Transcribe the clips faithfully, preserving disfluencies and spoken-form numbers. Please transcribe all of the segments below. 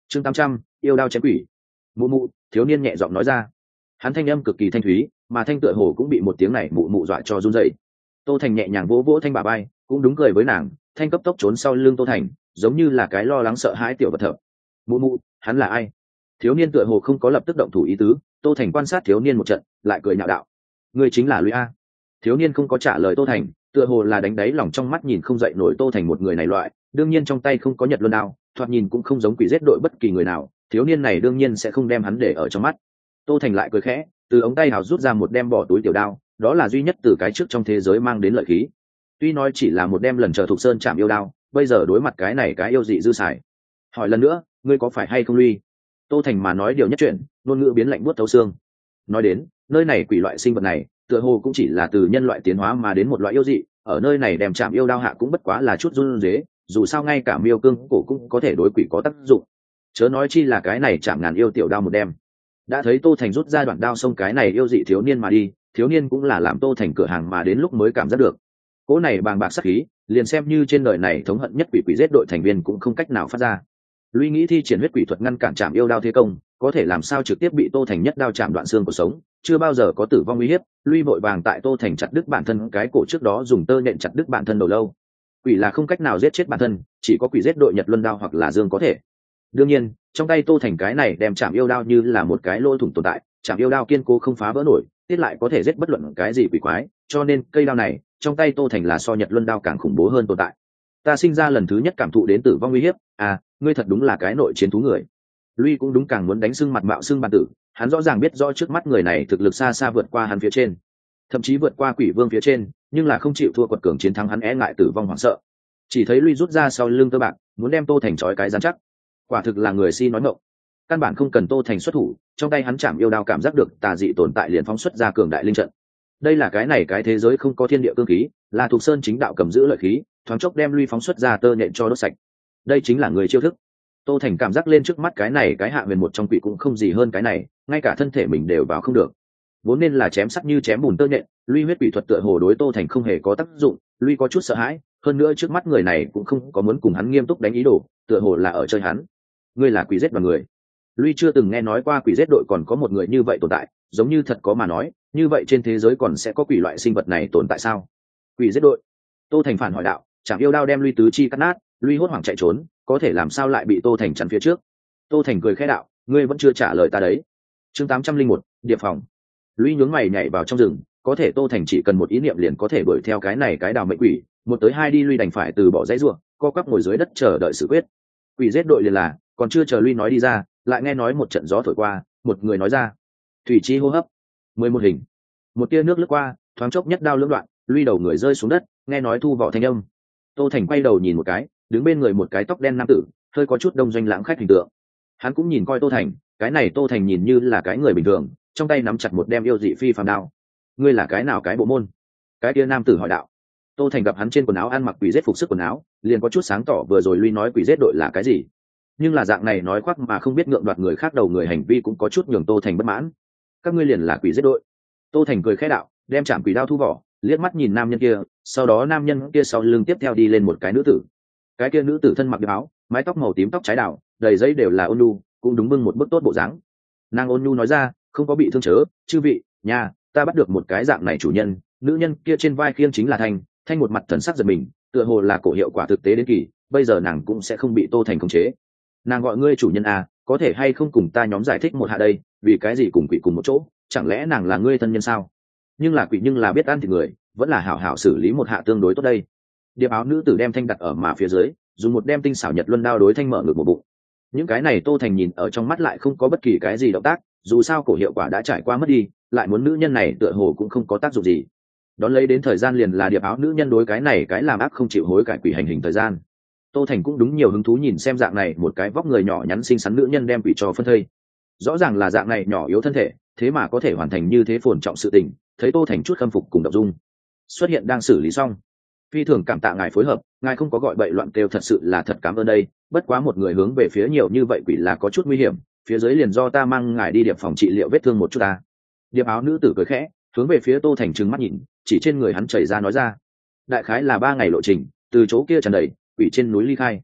chương tám trăm yêu đao chém quỷ. Mụ mụ, thiếu niên nhẹ giọng nói ra. Hắn thanh âm cực kỳ thanh thúy, mà thanh tựa hồ cũng bị một tiếng này mụ mụ dọa cho run rẩy. Tô Thành nhẹ nhàng vỗ vỗ thanh bà bay, cũng đúng cười với nàng. Thanh cấp tốc trốn sau lưng Tô Thành, giống như là cái lo lắng sợ hãi tiểu vật thợ. Mụ mụ, hắn là ai? Thiếu niên tựa hồ không có lập tức động thủ ý tứ. Tô Thành quan sát thiếu niên một trận, lại cười nhạo đạo: ngươi chính là Lũy A. Thiếu niên không có trả lời Tô Thành, tựa hồ là đánh đáy lòng trong mắt nhìn không dậy nổi Tô Thành một người này loại. Đương nhiên trong tay không có nhật luân đao, thoạt nhìn cũng không giống quỷ giết đội bất kỳ người nào. Thiếu niên này đương nhiên sẽ không đem hắn để ở trong mắt. Tô Thành lại cười khẽ, từ ống tay hào rút ra một đem bỏ túi tiểu đao, đó là duy nhất từ cái trước trong thế giới mang đến lợi khí. Tuy nói chỉ là một đem lần chờ Thục Sơn chạm yêu đao, bây giờ đối mặt cái này cái yêu dị dư xài. Hỏi lần nữa, ngươi có phải hay không Luy? Tô Thành mà nói điều nhất chuyện, ngôn ngữ biến lạnh buốt thấu xương. Nói đến, nơi này quỷ loại sinh vật này, tựa hồ cũng chỉ là từ nhân loại tiến hóa mà đến một loại yêu dị, ở nơi này đem chạm yêu đao hạ cũng bất quá là chút run rế, dù sao ngay cả miêu cương cổ cũng có thể đối quỷ có tác dụng. Chớ nói chi là cái này chạm ngàn yêu tiểu đao một đem. Đã thấy Tô Thành rút ra đoạn đao xông cái này yêu dị thiếu niên mà đi, thiếu niên cũng là làm Tô Thành cửa hàng mà đến lúc mới cảm giác được. Cỗ này bàng bạc sát khí, liền xem như trên đời này thống hận nhất quỷ quỷ giết đội thành viên cũng không cách nào phát ra. Luy nghĩ thi triển huyết quỷ thuật ngăn cản chạm yêu đao thế công, có thể làm sao trực tiếp bị Tô Thành nhất đao chạm đoạn xương của sống, chưa bao giờ có tử vong uy hiếp. Luy vội vàng tại Tô Thành chặt đứt bản thân cái cổ trước đó dùng tơ nện chặt đứt bản thân đầu lâu. Quỷ là không cách nào giết chết bản thân, chỉ có quỷ giết đội nhật luân đao hoặc là dương có thể. Đương nhiên, trong tay Tô Thành cái này đem chạm yêu đao như là một cái lỗ thủng tồn tại, chạm yêu đao kiên cố không phá vỡ nổi, tiết lại có thể giết bất luận cái gì quỷ quái, cho nên cây đao này trong tay Tô Thành là so nhật luân đao càng khủng bố hơn tồn tại. Ta sinh ra lần thứ nhất cảm thụ đến tử vong uy hiếp, à, ngươi thật đúng là cái nội chiến thú người. Luy cũng đúng càng muốn đánh xưng mặt mạo xưng bản tử, hắn rõ ràng biết rõ trước mắt người này thực lực xa xa vượt qua hắn phía trên, thậm chí vượt qua quỷ vương phía trên, nhưng là không chịu thua quật cường chiến thắng hắn, e ngại tử vong hoảng sợ. Chỉ thấy Luy rút ra sau lưng tơ bạc, muốn đem Tô Thành trói cái rắn chắc. Quả thực là người si nói ngọng. Căn bản không cần Tô Thành xuất thủ, trong tay hắn chạm yêu đao cảm giác được tà dị tồn tại liền phóng xuất ra cường đại linh trận. Đây là cái này cái thế giới không có thiên địa cương khí, là Thục Sơn chính đạo cầm giữ lợi khí, thoáng chốc đem Luy phóng xuất ra tơ nhện cho đốt sạch. Đây chính là người chiêu thức. Tô Thành cảm giác lên trước mắt cái này cái hạ huyền một trong quỷ cũng không gì hơn cái này, ngay cả thân thể mình đều vào không được. Vốn nên là chém sắc như chém bùn tơ nhện, Luy huyết quỷ thuật tựa hồ đối Tô Thành không hề có tác dụng. Luy có chút sợ hãi, hơn nữa trước mắt người này cũng không có muốn cùng hắn nghiêm túc đánh ý đồ, tựa hồ là ở chơi hắn. Ngươi là quỷ giết đoàn người. Luy chưa từng nghe nói qua quỷ giết đội còn có một người như vậy tồn tại, giống như thật có mà nói, như vậy trên thế giới còn sẽ có quỷ loại sinh vật này tồn tại sao? Quỷ giết đội. Tô Thành phản hỏi đạo, chẳng yêu đao đem Luy tứ chi cắt nát, Luy hốt hoảng chạy trốn, có thể làm sao lại bị Tô Thành chắn phía trước? Tô Thành cười khẽ đạo, ngươi vẫn chưa trả lời ta đấy. Chương tám trăm linh một, địa phòng. Luy nhướng mày nhảy vào trong rừng, có thể Tô Thành chỉ cần một ý niệm liền có thể đuổi theo cái này cái đào mệnh quỷ, một tới hai đi Luy đành phải từ bỏ dãy rủa, co quắp ngồi dưới đất chờ đợi sự quyết. Quỷ giết đội liền là, còn chưa chờ Luy nói đi ra, lại nghe nói một trận gió thổi qua, một người nói ra, thủy chi hô hấp, mười một hình, một tia nước lướt qua, thoáng chốc nhất đao lưỡng đoạn, Luy đầu người rơi xuống đất, nghe nói thu vỏ thanh âm. Tô Thành quay đầu nhìn một cái, đứng bên người một cái tóc đen nam tử, hơi có chút đông doanh lãng khách hình tượng. Hắn cũng nhìn coi Tô Thành, cái này Tô Thành nhìn như là cái người bình thường, trong tay nắm chặt một đem yêu dị phi phàm đao. Ngươi là cái nào cái bộ môn? Cái kia nam tử hỏi đạo. Tô Thành gặp hắn trên quần áo ăn mặc quỷ giết phục sức quần áo, liền có chút sáng tỏ vừa rồi Luy nói quỷ giết đội là cái gì. Nhưng là dạng này nói khoác mà không biết ngượng đoạt người khác đầu người hành vi cũng có chút nhường Tô Thành bất mãn. Các ngươi liền là quỷ giết đội. Tô Thành cười khẽ đạo, đem chạm quỷ đao thu vỏ, liếc mắt nhìn nam nhân kia, sau đó nam nhân kia sau lưng tiếp theo đi lên một cái nữ tử. Cái kia nữ tử thân mặc áo, mái tóc màu tím tóc trái đảo, đầy giấy đều là ôn nhu, cũng đúng bưng một bức tốt bộ dáng. Nàng ôn nhu nói ra, không có bị thương chớ, chư vị, nhà, ta bắt được một cái dạng này chủ nhân. Nữ nhân kia trên vai khiêng chính là Thanh, Thanh một mặt thần sắc giật mình, tựa hồ là cổ hiệu quả thực tế đến kỳ, bây giờ nàng cũng sẽ không bị Tô Thành khống chế. Nàng gọi ngươi chủ nhân à, có thể hay không cùng ta nhóm giải thích một hạ đây, vì cái gì cùng quỷ cùng một chỗ, chẳng lẽ nàng là ngươi thân nhân sao? Nhưng là quỷ nhưng là biết ăn thịt người, vẫn là hảo hảo xử lý một hạ tương đối tốt đây. Điệp áo nữ tử đem Thanh đặt ở mà phía dưới, dùng một đem tinh xảo nhật luân đao đối Thanh mở ngược một bụng. Những cái này Tô Thành nhìn ở trong mắt lại không có bất kỳ cái gì động tác, dù sao cổ hiệu quả đã trải qua mất đi, lại muốn nữ nhân này tựa hồ cũng không có tác dụng gì. Đón lấy đến thời gian liền là điệp áo nữ nhân đối cái này cái làm ác không chịu hối cải quỷ hành hình thời gian. Tô Thành cũng đúng nhiều hứng thú nhìn xem dạng này một cái vóc người nhỏ nhắn xinh xắn nữ nhân đem quỷ cho phân thây. Rõ ràng là dạng này nhỏ yếu thân thể, thế mà có thể hoàn thành như thế phồn trọng sự tình, thấy Tô Thành chút khâm phục cùng động dung. Xuất hiện đang xử lý xong, phi thường cảm tạ ngài phối hợp, ngài không có gọi bậy loạn kêu thật sự là thật cảm ơn đây, bất quá một người hướng về phía nhiều như vậy quỷ là có chút nguy hiểm, phía dưới liền do ta mang ngài đi điệp phòng trị liệu vết thương một chút ta. Điệp áo nữ tử cười khẽ, hướng về phía Tô Thành trừng mắt nhìn, chỉ trên người hắn chảy ra nói ra, đại khái là ba ngày lộ trình, từ chỗ kia tràn đầy quỷ trên núi ly khai.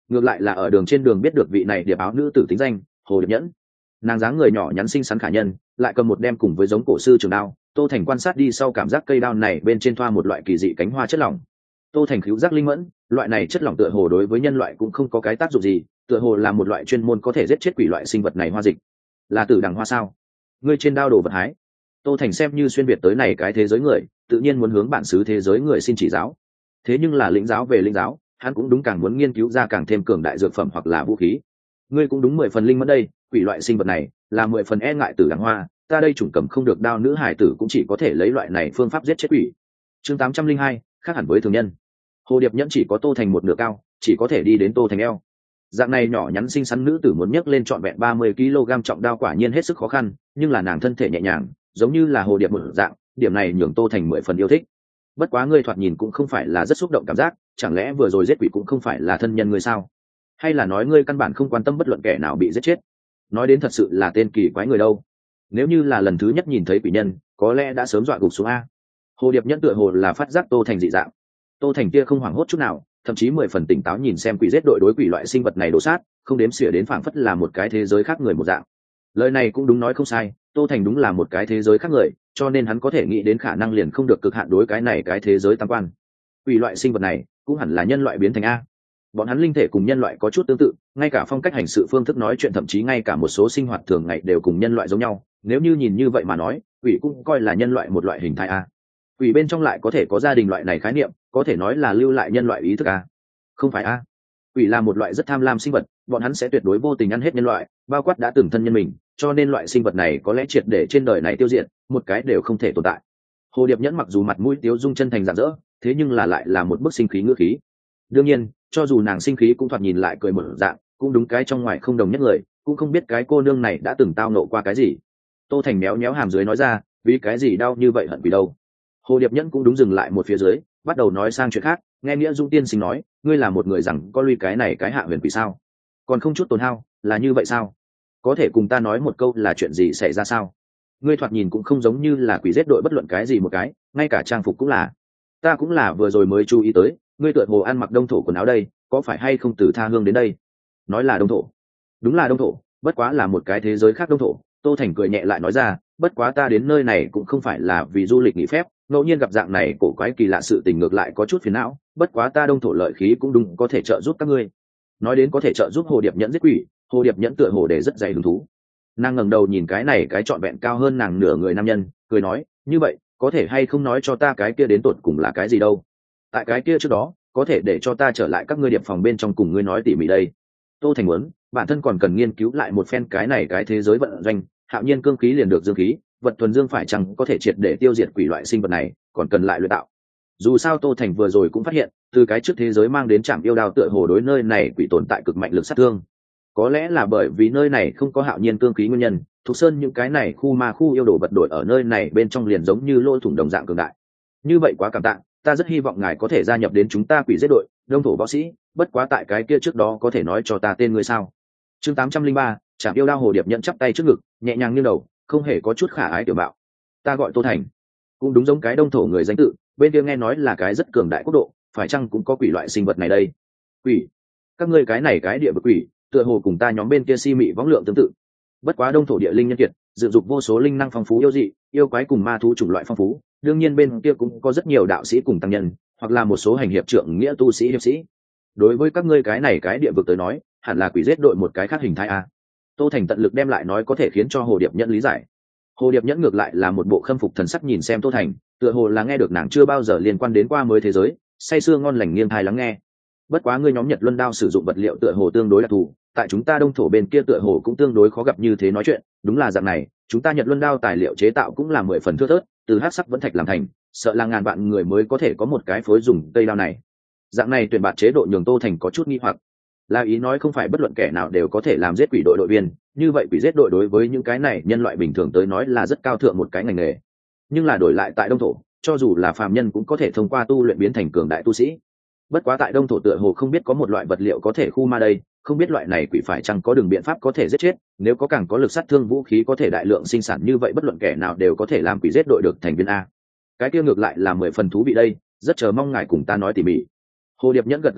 ngược lại là ở đường trên đường biết được vị này điệp áo nữ tử tính danh Hồ Điệp Nhẫn. Nàng dáng người nhỏ nhắn xinh xắn khả nhân, lại cầm một đem cùng với giống cổ sư trường đao. Tô Thành quan sát đi sau cảm giác cây đao này bên trên thoa một loại kỳ dị cánh hoa chất lỏng. Tô Thành khứu giác linh mẫn, loại này chất lỏng tựa hồ đối với nhân loại cũng không có cái tác dụng gì, tựa hồ là một loại chuyên môn có thể giết chết quỷ loại sinh vật này hoa dịch. Là tử đằng hoa sao? Ngươi trên đao đồ vật hái. Tô Thành xem như xuyên việt tới này cái thế giới người, tự nhiên muốn hướng bản xứ thế giới người xin chỉ giáo. Thế nhưng là lĩnh giáo về lĩnh giáo, hắn cũng đúng càng muốn nghiên cứu ra càng thêm cường đại dược phẩm hoặc là vũ khí. Ngươi cũng đúng mười phần linh mẫn đây, quỷ loại sinh vật này là mười phần e ngại tử đằng hoa, ta đây chủng cầm không được đao nữ hải tử cũng chỉ có thể lấy loại này phương pháp giết chết quỷ. Chương tám trăm linh hai, khác hẳn với thường nhân. Hồ Điệp Nhẫn chỉ có Tô Thành một nửa cao, chỉ có thể đi đến Tô Thành eo. Dạng này nhỏ nhắn xinh xắn nữ tử muốn nhấc lên trọn vẹn ba mươi ki lô gam trọng đao quả nhiên hết sức khó khăn, nhưng là nàng thân thể nhẹ nhàng, giống như là hồ điệp một dạng, điểm này nhường Tô Thành mười phần yêu thích. Bất quá ngươi thoạt nhìn cũng không phải là rất xúc động cảm giác, chẳng lẽ vừa rồi giết quỷ cũng không phải là thân nhân ngươi sao? Hay là nói ngươi căn bản không quan tâm bất luận kẻ nào bị giết chết? Nói đến thật sự là tên kỳ quái người đâu. Nếu như là lần thứ nhất nhìn thấy quỷ nhân, có lẽ đã sớm dọa gục xuống a. Hồ Điệp Nhẫn tựa hồ là phát giác Tô Thành dị dạng. Tô Thành kia không hoảng hốt chút nào, thậm chí mười phần tỉnh táo nhìn xem quỷ giết đội đối quỷ loại sinh vật này đổ sát, không đếm xỉa đến phảng phất là một cái thế giới khác người một dạng. Lời này cũng đúng nói không sai, Tô Thành đúng là một cái thế giới khác người, cho nên hắn có thể nghĩ đến khả năng liền không được cực hạn đối cái này cái thế giới tam quan. Quỷ loại sinh vật này cũng hẳn là nhân loại biến thành a. Bọn hắn linh thể cùng nhân loại có chút tương tự, ngay cả phong cách hành sự phương thức nói chuyện thậm chí ngay cả một số sinh hoạt thường ngày đều cùng nhân loại giống nhau, nếu như nhìn như vậy mà nói, quỷ cũng coi là nhân loại một loại hình thái a. Quỷ bên trong lại có thể có gia đình loại này khái niệm, có thể nói là lưu lại nhân loại ý thức a. Không phải a. Quỷ là một loại rất tham lam sinh vật, bọn hắn sẽ tuyệt đối vô tình ăn hết nhân loại, bao quát đã từng thân nhân mình, cho nên loại sinh vật này có lẽ triệt để trên đời này tiêu diệt, một cái đều không thể tồn tại. Hồ Điệp Nhẫn mặc dù mặt mũi tiếu dung chân thành rạng rỡ, thế nhưng là lại là một bức sinh khí ngữ khí. Đương nhiên, cho dù nàng sinh khí cũng thoạt nhìn lại cười một dạng, cũng đúng cái trong ngoài không đồng nhất người, cũng không biết cái cô nương này đã từng tao nộ qua cái gì. Tô Thành méo méo hàm dưới nói ra, vì cái gì đau như vậy hận quỷ đâu. Hồ Điệp Nhẫn cũng đúng dừng lại một phía dưới, bắt đầu nói sang chuyện khác, nghe Nghĩa Dung tiên sinh nói, ngươi là một người rằng có lui cái này cái hạ huyền quỷ sao? Còn không chút tổn hao, là như vậy sao? Có thể cùng ta nói một câu là chuyện gì xảy ra sao? Ngươi thoạt nhìn cũng không giống như là quỷ giết đội bất luận cái gì một cái, ngay cả trang phục cũng là. Ta cũng là vừa rồi mới chú ý tới, ngươi tựa hồ ăn mặc đông thổ quần áo đây, có phải hay không từ tha hương đến đây? Nói là đông thổ. Đúng là đông thổ, bất quá là một cái thế giới khác đông thổ. Tô Thành cười nhẹ lại nói ra, bất quá ta đến nơi này cũng không phải là vì du lịch nghỉ phép, ngẫu nhiên gặp dạng này cổ quái kỳ lạ sự tình ngược lại có chút phiền não, bất quá ta đông thổ lợi khí cũng đúng có thể trợ giúp các ngươi. Nói đến có thể trợ giúp Hồ Điệp Nhẫn giết quỷ, Hồ Điệp Nhẫn tựa hồ để rất dày hứng thú. Nàng ngẩng đầu nhìn cái này cái trọn vẹn cao hơn nàng nửa người nam nhân, cười nói, như vậy, có thể hay không nói cho ta cái kia đến tột cùng là cái gì đâu? Tại cái kia trước đó, có thể để cho ta trở lại các ngươi điệp phòng bên trong cùng ngươi nói tỉ mỉ đây. Tô Thành muốn, bản thân còn cần nghiên cứu lại một phen cái này cái thế giới vận doanh, hạo nhiên cương khí liền được dương khí, vật thuần dương phải chăng có thể triệt để tiêu diệt quỷ loại sinh vật này, còn cần lại luyện tạo. Dù sao Tô Thành vừa rồi cũng phát hiện, từ cái trước thế giới mang đến trạm yêu đao tựa hồ đối nơi này quỷ tồn tại cực mạnh lực sát thương. Có lẽ là bởi vì nơi này không có hạo nhiên cương khí nguyên nhân, Thục Sơn những cái này khu ma khu yêu đồ vật đổi ở nơi này bên trong liền giống như lỗ thủng đồng dạng cường đại. Như vậy quá cảm tạ, ta rất hy vọng ngài có thể gia nhập đến chúng ta quỷ giết đội, đông thổ võ sĩ, bất quá tại cái kia trước đó có thể nói cho ta tên ngươi sao? Chương tám trăm linh ba, Trạm yêu đao Hồ Điệp Nhẫn chắp tay trước ngực, nhẹ nhàng nghiêng đầu, không hề có chút khả ái tiểu bạo. Ta gọi Tô Thành, cũng đúng giống cái đông thổ người danh tự, bên kia nghe nói là cái rất cường đại quốc độ, phải chăng cũng có quỷ loại sinh vật này đây? Quỷ? Các ngươi cái này cái địa vực quỷ, tựa hồ cùng ta nhóm bên kia si mị võng lượng tương tự. Bất quá đông thổ địa linh nhân kiệt, dự dục vô số linh năng phong phú yêu dị, yêu quái cùng ma thú chủng loại phong phú, đương nhiên bên kia cũng có rất nhiều đạo sĩ cùng tăng nhân, hoặc là một số hành hiệp trượng nghĩa tu sĩ hiệp sĩ. Đối với các ngươi cái này cái địa vực tới nói, hẳn là quỷ giết đội một cái khác hình thái a. Tô Thành tận lực đem lại nói có thể khiến cho Hồ Điệp Nhẫn lý giải. Hồ Điệp Nhẫn ngược lại là một bộ khâm phục thần sắc nhìn xem Tô Thành, tựa hồ là nghe được nàng chưa bao giờ liên quan đến qua mới thế giới, say sưa ngon lành nghiêng tai lắng nghe. Bất quá ngươi nhóm Nhật Luân đao sử dụng vật liệu tựa hồ tương đối đặc thù, tại chúng ta đông thổ bên kia tựa hồ cũng tương đối khó gặp như thế nói chuyện, đúng là dạng này, chúng ta Nhật Luân đao tài liệu chế tạo cũng là mười phần thưa thớt, từ hắc sắc vẫn thạch làm thành, sợ là ngàn vạn người mới có thể có một cái phối dùng cây đao này. Dạng này tuyển bạt chế độ nhường Tô Thành có chút nghi hoặc. Là ý nói không phải bất luận kẻ nào đều có thể làm giết quỷ đội đội viên, như vậy quỷ giết đội đối với những cái này nhân loại bình thường tới nói là rất cao thượng một cái ngành nghề. Nhưng là đổi lại tại đông thổ, cho dù là phàm nhân cũng có thể thông qua tu luyện biến thành cường đại tu sĩ. Bất quá tại đông thổ tựa hồ không biết có một loại vật liệu có thể khu ma đây, không biết loại này quỷ phải chăng có đường biện pháp có thể giết chết, nếu có càng có lực sát thương vũ khí có thể đại lượng sinh sản như vậy bất luận kẻ nào đều có thể làm quỷ giết đội được thành viên a. Cái kia ngược lại là mười phần thú vị đây, rất chờ mong ngài cùng ta nói tỉ mỉ. Hồ Điệp Nhẫn gật gật đầu,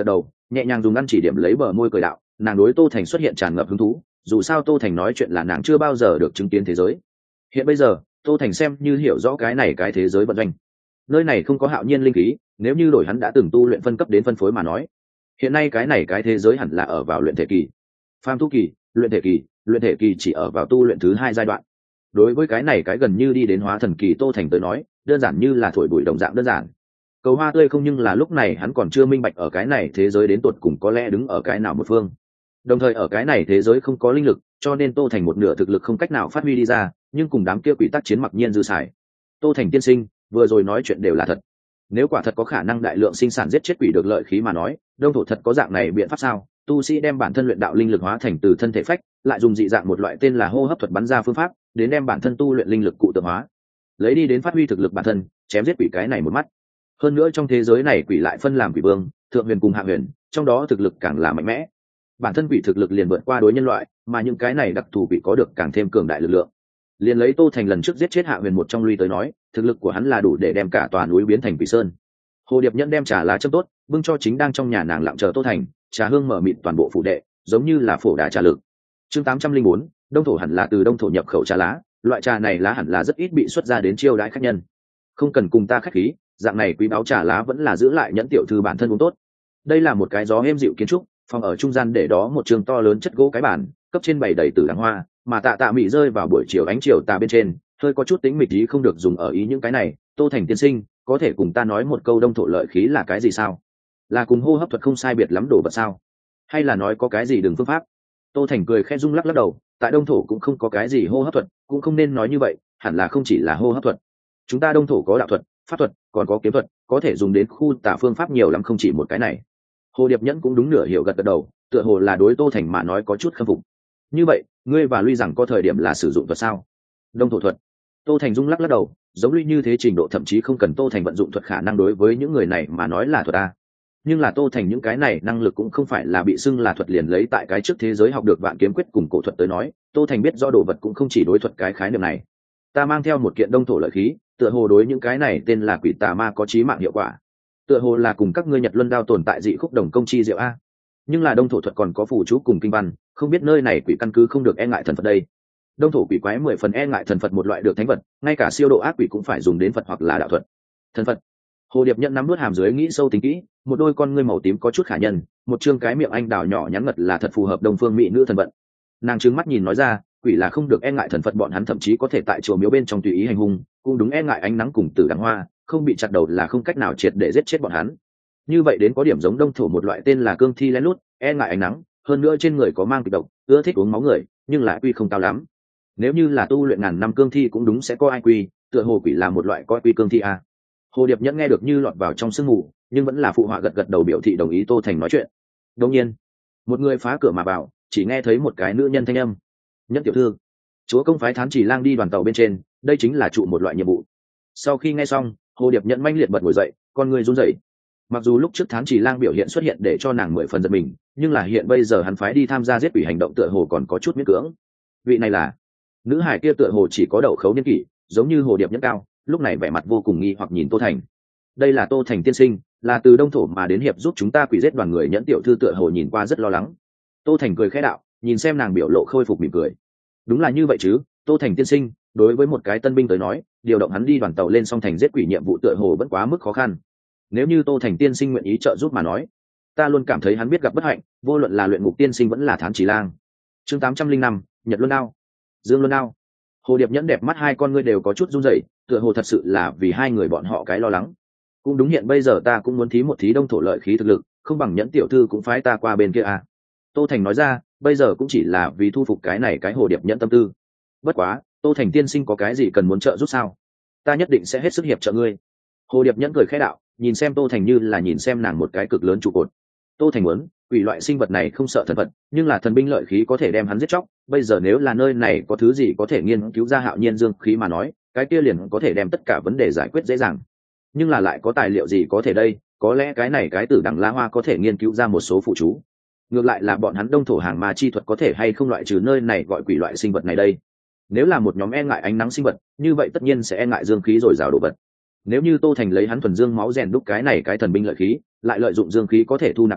nhẹ nhàng dùng ăn chỉ điểm lấy bờ môi cười đạo, nàng đối Tô Thành xuất hiện tràn ngập hứng thú, dù sao Tô Thành nói chuyện là nàng chưa bao giờ được chứng kiến thế giới. Hiện bây giờ Tô Thành xem như hiểu rõ cái này cái thế giới vận doanh. Nơi này không có hạo nhiên linh khí, nếu như đổi hắn đã từng tu luyện phân cấp đến phân phối mà nói, hiện nay cái này cái thế giới hẳn là ở vào luyện thể kỳ. Phàm tu kỳ, luyện thể kỳ, luyện thể kỳ chỉ ở vào tu luyện thứ hai giai đoạn. Đối với cái này cái gần như đi đến hóa thần kỳ Tô Thành tới nói, đơn giản như là thổi bụi đồng dạng đơn giản. Cầu hoa tươi không, nhưng là lúc này hắn còn chưa minh bạch ở cái này thế giới đến tột cùng có lẽ đứng ở cái nào một phương. Đồng thời ở cái này thế giới không có linh lực, cho nên Tô Thành một nửa thực lực không cách nào phát huy đi ra, nhưng cùng đám kia quỷ tác chiến mặc nhiên dư xài. Tô Thành tiên sinh, vừa rồi nói chuyện đều là thật. Nếu quả thật có khả năng đại lượng sinh sản giết chết quỷ được lợi khí mà nói, đông thổ thật có dạng này biện pháp sao? Tu sĩ đem bản thân luyện đạo linh lực hóa thành từ thân thể phách, lại dùng dị dạng một loại tên là hô hấp thuật bắn ra phương pháp, đến đem bản thân tu luyện linh lực cụ tượng hóa, lấy đi đến phát huy thực lực bản thân, chém giết quỷ cái này một mắt. Hơn nữa trong thế giới này quỷ lại phân làm quỷ vương, thượng huyền cùng hạ huyền, trong đó thực lực càng là mạnh mẽ. Bản thân quỷ thực lực liền vượt qua đối nhân loại, mà những cái này đặc thù quỷ có được càng thêm cường đại lực lượng. Liền lấy Tô Thành lần trước giết chết hạ huyền một trong lui tới nói, thực lực của hắn là đủ để đem cả tòa núi biến thành quỷ sơn. Hồ Điệp Nhẫn đem trà lá châm tốt, bưng cho chính đang trong nhà nàng lặng chờ Tô Thành, trà hương mở mịt toàn bộ phủ đệ, giống như là phổ đà trà lực. Chương tám trăm linh bốn, đông thổ hẳn là từ đông thổ nhập khẩu trà lá, loại trà này lá hẳn là rất ít bị xuất ra đến chiêu đãi khách nhân. Không cần cùng ta khách khí, dạng này quý báo trà lá vẫn là giữ lại Nhẫn tiểu thư bản thân uống tốt. Đây là một cái gió êm dịu kiến trúc, phòng ở trung gian để đó một trường to lớn chất gỗ cái bàn, cấp trên bày đầy tử đằng hoa, mà tạ tạ mị rơi vào buổi chiều ánh chiều tà bên trên, hơi có chút tính mịch ý không được dùng ở ý những cái này. Tô Thành tiên sinh, có thể cùng ta nói một câu đông thổ lợi khí là cái gì sao? Là cùng hô hấp thuật không sai biệt lắm đồ vật sao? Hay là nói có cái gì đừng phương pháp? Tô Thành cười khẽ rung lắc lắc đầu, tại đông thổ cũng không có cái gì hô hấp thuật, cũng không nên nói như vậy, hẳn là không chỉ là hô hấp thuật. Chúng ta đông thổ có đạo thuật, pháp thuật, còn có kiếm thuật, có thể dùng đến khu tả phương pháp nhiều lắm, không chỉ một cái này. Hồ Điệp Nhẫn cũng đúng nửa hiểu gật gật đầu, tựa hồ là đối Tô Thành mà nói có chút khâm phục. Như vậy, ngươi và Luy rằng có thời điểm là sử dụng thuật sao? Đông thổ thuật. Tô Thành rung lắc lắc đầu, giống Luy như thế trình độ thậm chí không cần Tô Thành vận dụng thuật khả năng đối với những người này mà nói là thuật a. Nhưng là Tô Thành những cái này năng lực cũng không phải là bị xưng là thuật liền lấy tại cái trước thế giới học được vạn kiếm quyết cùng cổ thuật tới nói, Tô Thành biết do đồ vật cũng không chỉ đối thuật cái khái niệm này. Ta mang theo một kiện đông thổ lợi khí, tựa hồ đối những cái này tên là quỷ tà ma có chí mạng hiệu quả. Tựa hồ là cùng các ngươi Nhật Luân Đao tồn tại dị khúc đồng công chi diệu a. Nhưng là đông thổ thuật còn có phù chú cùng kinh văn, không biết nơi này quỷ căn cứ không được e ngại thần Phật đây. Đông thổ quỷ quái mười phần e ngại thần Phật một loại được thánh vật, ngay cả siêu độ ác quỷ cũng phải dùng đến Phật hoặc là đạo thuật. Thần Phật. Hồ Điệp Nhẫn nắm nuốt hàm dưới nghĩ sâu tính kỹ, một đôi con ngươi màu tím có chút khả nhân, một trương cái miệng anh đào nhỏ nhắn ngật là thật phù hợp đông phương mỹ nữ thần vận. Nàng trừng mắt nhìn nói ra, quỷ là không được e ngại thần Phật, bọn hắn thậm chí có thể tại chùa miếu bên trong tùy ý hành hung, cũng đúng e ngại ánh nắng cùng tử đằng hoa, không bị chặt đầu là không cách nào triệt để giết chết bọn hắn. Như vậy đến có điểm giống đông thổ một loại tên là cương thi lén lút, e ngại ánh nắng, hơn nữa trên người có mang kịch độc, ưa thích uống máu người, nhưng lại quy không cao lắm. Nếu như là tu luyện ngàn năm cương thi cũng đúng sẽ có ai quy, tựa hồ quỷ là một loại coi quy cương thi a. Hồ Điệp Nhẫn nghe được như lọt vào trong sương mù, nhưng vẫn là phụ họa gật gật đầu biểu thị đồng ý Tô Thành nói chuyện. Đương nhiên, một người phá cửa mà vào, chỉ nghe thấy một cái nữ nhân thanh âm. Nhẫn tiểu thư, chúa công phái Thán Chỉ Lang đi đoàn tàu bên trên, đây chính là trụ một loại nhiệm vụ. Sau khi nghe xong, Hồ Điệp Nhẫn manh liệt bật ngồi dậy, con người run rẩy. Mặc dù lúc trước Thán Chỉ Lang biểu hiện xuất hiện để cho nàng mười phần giật mình, nhưng là hiện bây giờ hắn phái đi tham gia giết quỷ hành động tựa hồ còn có chút miễn cưỡng. Vị này là nữ hải kia, tựa hồ chỉ có đậu khấu niên kỷ, giống như Hồ Điệp Nhẫn cao, lúc này vẻ mặt vô cùng nghi hoặc nhìn Tô Thành. Đây là Tô Thành tiên sinh, là từ đông thổ mà đến hiệp giúp chúng ta quỷ giết đoàn người. Nhẫn tiểu thư tựa hồ nhìn qua rất lo lắng. Tô Thành cười khẽ đạo, nhìn xem nàng biểu lộ khôi phục mỉm cười. Đúng là như vậy chứ, Tô Thành tiên sinh, đối với một cái tân binh tới nói, điều động hắn đi đoàn tàu lên song thành giết quỷ nhiệm vụ tựa hồ vẫn quá mức khó khăn. Nếu như Tô Thành tiên sinh nguyện ý trợ giúp mà nói, ta luôn cảm thấy hắn biết gặp bất hạnh, vô luận là luyện ngục tiên sinh vẫn là Thán Chỉ Lang. Chương tám trăm linh năm, Nhật Luân Đao, Dương Luân Đao. Hồ Điệp Nhẫn đẹp mắt hai con ngươi đều có chút run rẩy, tựa hồ thật sự là vì hai người bọn họ cái lo lắng. Cũng đúng, hiện bây giờ ta cũng muốn thí một thí đông thổ lợi khí thực lực, không bằng Nhẫn tiểu thư cũng phái ta qua bên kia à. Tô Thành nói ra, bây giờ cũng chỉ là vì thu phục cái này cái Hồ Điệp Nhẫn tâm tư. Bất quá, Tô Thành tiên sinh có cái gì cần muốn trợ giúp sao? Ta nhất định sẽ hết sức hiệp trợ ngươi. Hồ Điệp Nhẫn cười khẽ đạo, nhìn xem Tô Thành như là nhìn xem nàng một cái cực lớn trụ cột. Tô Thành muốn, quỷ loại sinh vật này không sợ thần vật, nhưng là thần binh lợi khí có thể đem hắn giết chóc. Bây giờ nếu là nơi này có thứ gì có thể nghiên cứu ra hạo nhiên dương khí mà nói, cái kia liền có thể đem tất cả vấn đề giải quyết dễ dàng. Nhưng là lại có tài liệu gì có thể đây? Có lẽ cái này cái tử đẳng la hoa có thể nghiên cứu ra một số phụ chú. Ngược lại là bọn hắn đông thổ hàng ma chi thuật có thể hay không loại trừ nơi này gọi quỷ loại sinh vật này đây? Nếu là một nhóm e ngại ánh nắng sinh vật, như vậy tất nhiên sẽ e ngại dương khí rồi rào đồ vật. Nếu như Tô Thành lấy hắn thuần dương máu rèn đúc cái này cái thần binh lợi khí, lại lợi dụng dương khí có thể thu nạp tính,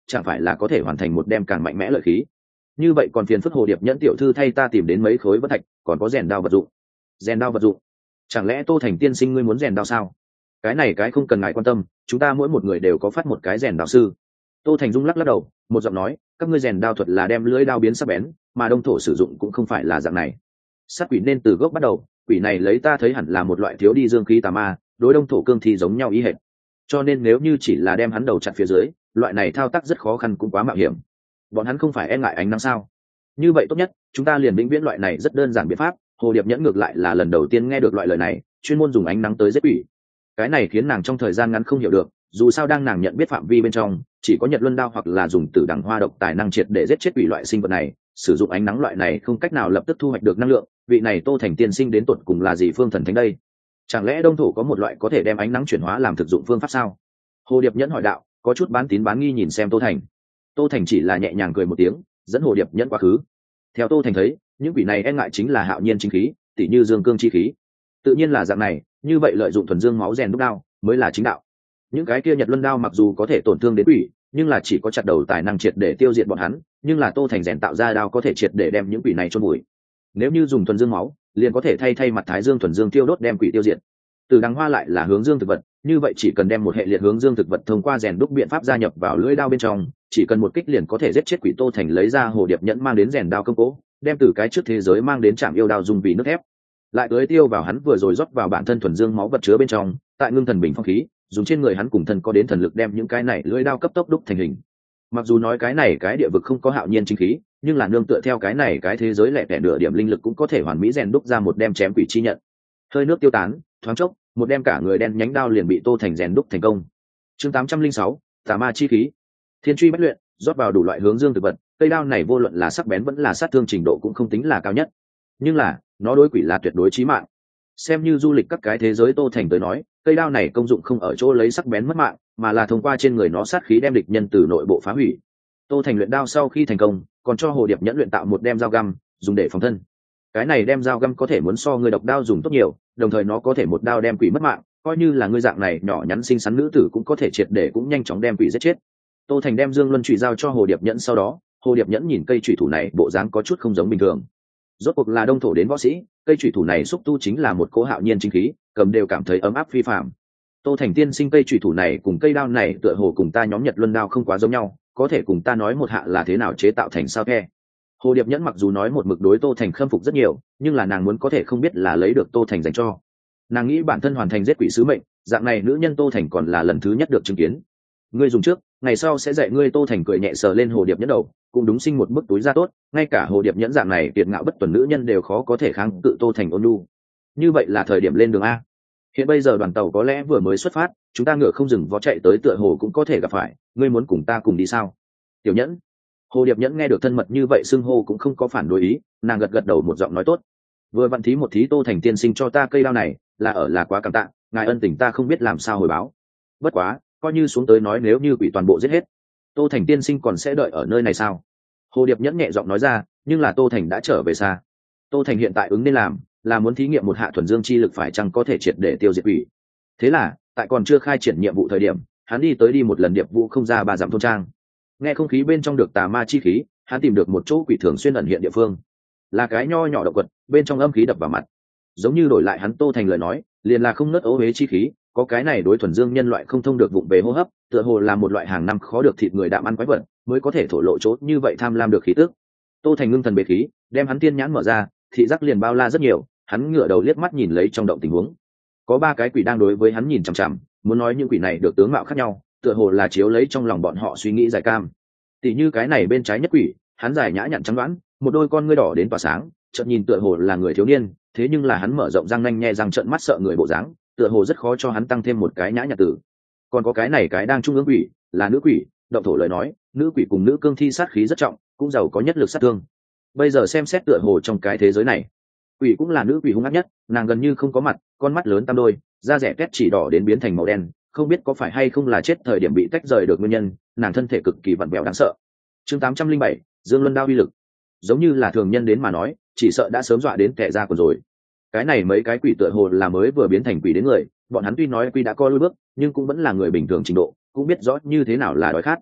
chẳng phải là có thể hoàn thành một đem càng mạnh mẽ lợi khí. Như vậy còn phiền phức Hồ Điệp Nhẫn tiểu thư thay ta tìm đến mấy khối vân thạch, còn có rèn đao vật dụng. Rèn đao vật dụng? Chẳng lẽ Tô Thành tiên sinh ngươi muốn rèn đao sao? Cái này cái không cần ngại quan tâm, chúng ta mỗi một người đều có phát một cái rèn đao sư. Tô Thành Dung lắc lắc đầu, một giọng nói, các ngươi rèn đao thuật là đem lưỡi đao biến sắc bén, mà đông thổ sử dụng cũng không phải là dạng này. Sát quỷ nên từ gốc bắt đầu, quỷ này lấy ta thấy hẳn là một loại thiếu đi dương khí tà ma, đối đông thổ cương thì giống nhau ý hệt. Cho nên nếu như chỉ là đem hắn đầu chặt phía dưới, loại này thao tác rất khó khăn cũng quá mạo hiểm. Bọn hắn không phải e ngại ánh nắng sao? Như vậy tốt nhất, chúng ta liền vĩnh viễn loại này rất đơn giản biện pháp. Hồ Điệp Nhẫn ngược lại là lần đầu tiên nghe được loại lời này, chuyên môn dùng ánh nắng tới giết quỷ. Cái này khiến nàng trong thời gian ngắn không hiểu được, dù sao đang nàng nhận biết phạm vi bên trong, chỉ có Nhật Luân đao hoặc là dùng tử đằng hoa độc tài năng triệt để giết chết quỷ loại sinh vật này, sử dụng ánh nắng loại này không cách nào lập tức thu hoạch được năng lượng. Vị này Tô Thành tiên sinh đến tột cùng là gì phương thần thánh đây? Chẳng lẽ đông thổ có một loại có thể đem ánh nắng chuyển hóa làm thực dụng phương pháp sao? Hồ Điệp Nhẫn hỏi đạo, có chút bán tín bán nghi nhìn xem Tô Thành. Tô Thành chỉ là nhẹ nhàng cười một tiếng, dẫn Hồ Điệp Nhẫn quá khứ. Theo Tô Thành thấy, những quỷ này e ngại chính là hạo nhiên chính khí, tỉ như dương cương chi khí. Tự nhiên là dạng này, như vậy lợi dụng thuần dương máu rèn đúc đao mới là chính đạo. Những cái kia Nhật Luân đao mặc dù có thể tổn thương đến quỷ, nhưng là chỉ có chặt đầu tài năng triệt để tiêu diệt bọn hắn, nhưng là Tô Thành rèn tạo ra đao có thể triệt để đem những quỷ này chôn bụi. Nếu như dùng thuần dương máu, liền có thể thay thay mặt thái dương thuần dương tiêu đốt đem quỷ tiêu diệt. Từ đằng hoa lại là hướng dương thực vật, như vậy chỉ cần đem một hệ liệt hướng dương thực vật thông qua rèn đúc biện pháp gia nhập vào lưỡi đao bên trong, chỉ cần một kích liền có thể giết chết quỷ. Tô Thành lấy ra Hồ Điệp Nhẫn mang đến rèn đao công cố, đem từ cái trước thế giới mang đến trạm yêu đao dùng vì nước thép, lại tưới tiêu vào hắn vừa rồi rót vào bản thân thuần dương máu vật chứa bên trong, tại ngưng thần bình phong khí, dùng trên người hắn cùng thân có đến thần lực đem những cái này lưỡi đao cấp tốc đúc thành hình. Mặc dù nói cái này cái địa vực không có hạo nhiên chính khí, nhưng là nương tựa theo cái này cái thế giới lẻ tẻ nửa điểm linh lực cũng có thể hoàn mỹ rèn đúc ra một đem chém quỷ chi nhận. Hơi nước tiêu tán, thoáng chốc, một đem cả người đen nhánh đao liền bị Tô Thành rèn đúc thành công. Chương tám trăm linh sáu, tà ma chi khí. Thiên truy bách luyện, rót vào đủ loại hướng dương thực vật, cây đao này vô luận là sắc bén vẫn là sát thương trình độ cũng không tính là cao nhất, nhưng là nó đối quỷ là tuyệt đối chí mạng. Xem như du lịch các cái thế giới Tô Thành tới nói, cây đao này công dụng không ở chỗ lấy sắc bén mất mạng, mà là thông qua trên người nó sát khí đem địch nhân từ nội bộ phá hủy. Tô Thành luyện đao sau khi thành công, còn cho Hồ Điệp Nhẫn luyện tạo một đem dao găm, dùng để phòng thân. Cái này đem dao găm có thể muốn so người độc đao dùng tốt nhiều, đồng thời nó có thể một đao đem quỷ mất mạng, coi như là người dạng này nhỏ nhắn xinh xắn nữ tử cũng có thể triệt để cũng nhanh chóng đem quỷ giết chết. Tô Thành đem Dương Luân chùy giao cho Hồ Điệp Nhẫn sau đó, Hồ Điệp Nhẫn nhìn cây chùy thủ này bộ dáng có chút không giống bình thường. Rốt cuộc là đông thổ đến võ sĩ, cây chùy thủ này xúc tu chính là một cỗ hạo nhiên chính khí, cầm đều cảm thấy ấm áp phi phàm. Tô Thành tiên sinh cây chùy thủ này cùng cây đao này tựa hồ cùng ta nhóm Nhật Luân đao không quá giống nhau, có thể cùng ta nói một hạ là thế nào chế tạo thành sao khe? Hồ Điệp Nhẫn mặc dù nói một mực đối Tô Thành khâm phục rất nhiều, nhưng là nàng muốn có thể không biết là lấy được Tô Thành dành cho. Nàng nghĩ bản thân hoàn thành giết quỷ sứ mệnh, dạng này nữ nhân Tô Thành còn là lần thứ nhất được chứng kiến. Ngươi dùng trước, ngày sau sẽ dạy ngươi. Tô Thành cười nhẹ sờ lên Hồ Điệp Nhẫn đầu, cũng đúng sinh một bức túi da tốt, ngay cả Hồ Điệp Nhẫn dạng này kiệt ngạo bất tuần nữ nhân đều khó có thể kháng cự Tô Thành ôn nhu. Như vậy là thời điểm lên đường a. Hiện bây giờ đoàn tàu có lẽ vừa mới xuất phát, chúng ta ngựa không dừng vó chạy tới tựa hồ cũng có thể gặp phải, ngươi muốn cùng ta cùng đi sao? Tiểu Nhẫn. Hồ Điệp Nhẫn nghe được thân mật như vậy xưng hô cũng không có phản đối ý, nàng gật gật đầu một giọng nói tốt. Vừa vặn thí một thí Tô Thành tiên sinh cho ta cây đao này, là ở là quá cảm tạ, ngài ân tình ta không biết làm sao hồi báo. Bất quá, coi như xuống tới nói nếu như quỷ toàn bộ giết hết, Tô Thành tiên sinh còn sẽ đợi ở nơi này sao? Hồ Điệp Nhẫn nhẹ giọng nói ra, nhưng là Tô Thành đã trở về xa. Tô Thành hiện tại ứng nên làm là muốn thí nghiệm một hạ thuần dương chi lực phải chăng có thể triệt để tiêu diệt quỷ. Thế là, tại còn chưa khai triển nhiệm vụ thời điểm, hắn đi tới đi một lần điệp vụ không ra ba dặm thôn trang. Nghe không khí bên trong được tà ma chi khí, hắn tìm được một chỗ quỷ thường xuyên ẩn hiện địa phương, là cái nho nhỏ động quật, bên trong âm khí đập vào mặt, giống như đổi lại hắn Tô Thành lời nói, liền là không nớt ố huế chi khí. Có cái này đối thuần dương nhân loại không thông được vụng về hô hấp, tựa hồ là một loại hàng năm khó được thịt người đạm ăn quái vật, mới có thể thổ lộ chốt như vậy tham lam được khí tức. Tô Thành ngưng thần bế khí, đem hắn tiên nhãn mở ra, thị giác liền bao la rất nhiều. Hắn ngửa đầu liếc mắt nhìn lấy trong động tình huống, có ba cái quỷ đang đối với hắn nhìn chằm chằm. Muốn nói những quỷ này được tướng mạo khác nhau, tựa hồ là chiếu lấy trong lòng bọn họ suy nghĩ giải cam. Tỷ như cái này bên trái nhất quỷ, hắn dài nhã nhặn trắng đoán, một đôi con ngươi đỏ đến tỏa sáng, chợt nhìn tựa hồ là người thiếu niên, thế nhưng là hắn mở rộng răng nanh nhe răng trợn mắt sợ người bộ dáng, tựa hồ rất khó cho hắn tăng thêm một cái nhã nhặn tử. Còn có cái này cái đang trung ương quỷ, là nữ quỷ, động thổ lời nói, nữ quỷ cùng nữ cương thi sát khí rất trọng, cũng giàu có nhất lực sát thương. Bây giờ xem xét tựa hồ trong cái thế giới này, quỷ cũng là nữ quỷ hung ác nhất, nàng gần như không có mặt, con mắt lớn tam đôi, da rẻ tét chỉ đỏ đến biến thành màu đen, không biết có phải hay không là chết thời điểm bị tách rời được nguyên nhân, nàng thân thể cực kỳ vặn vẹo đáng sợ. Chương tám trăm linh bảy, Dương Luân đao uy lực. Giống như là thường nhân đến mà nói, chỉ sợ đã sớm dọa đến tè ra quần rồi. Cái này mấy cái quỷ tựa hồ là mới vừa biến thành quỷ đến người, bọn hắn tuy nói quy đã co lui bước, nhưng cũng vẫn là người bình thường trình độ, cũng biết rõ như thế nào là đói khát.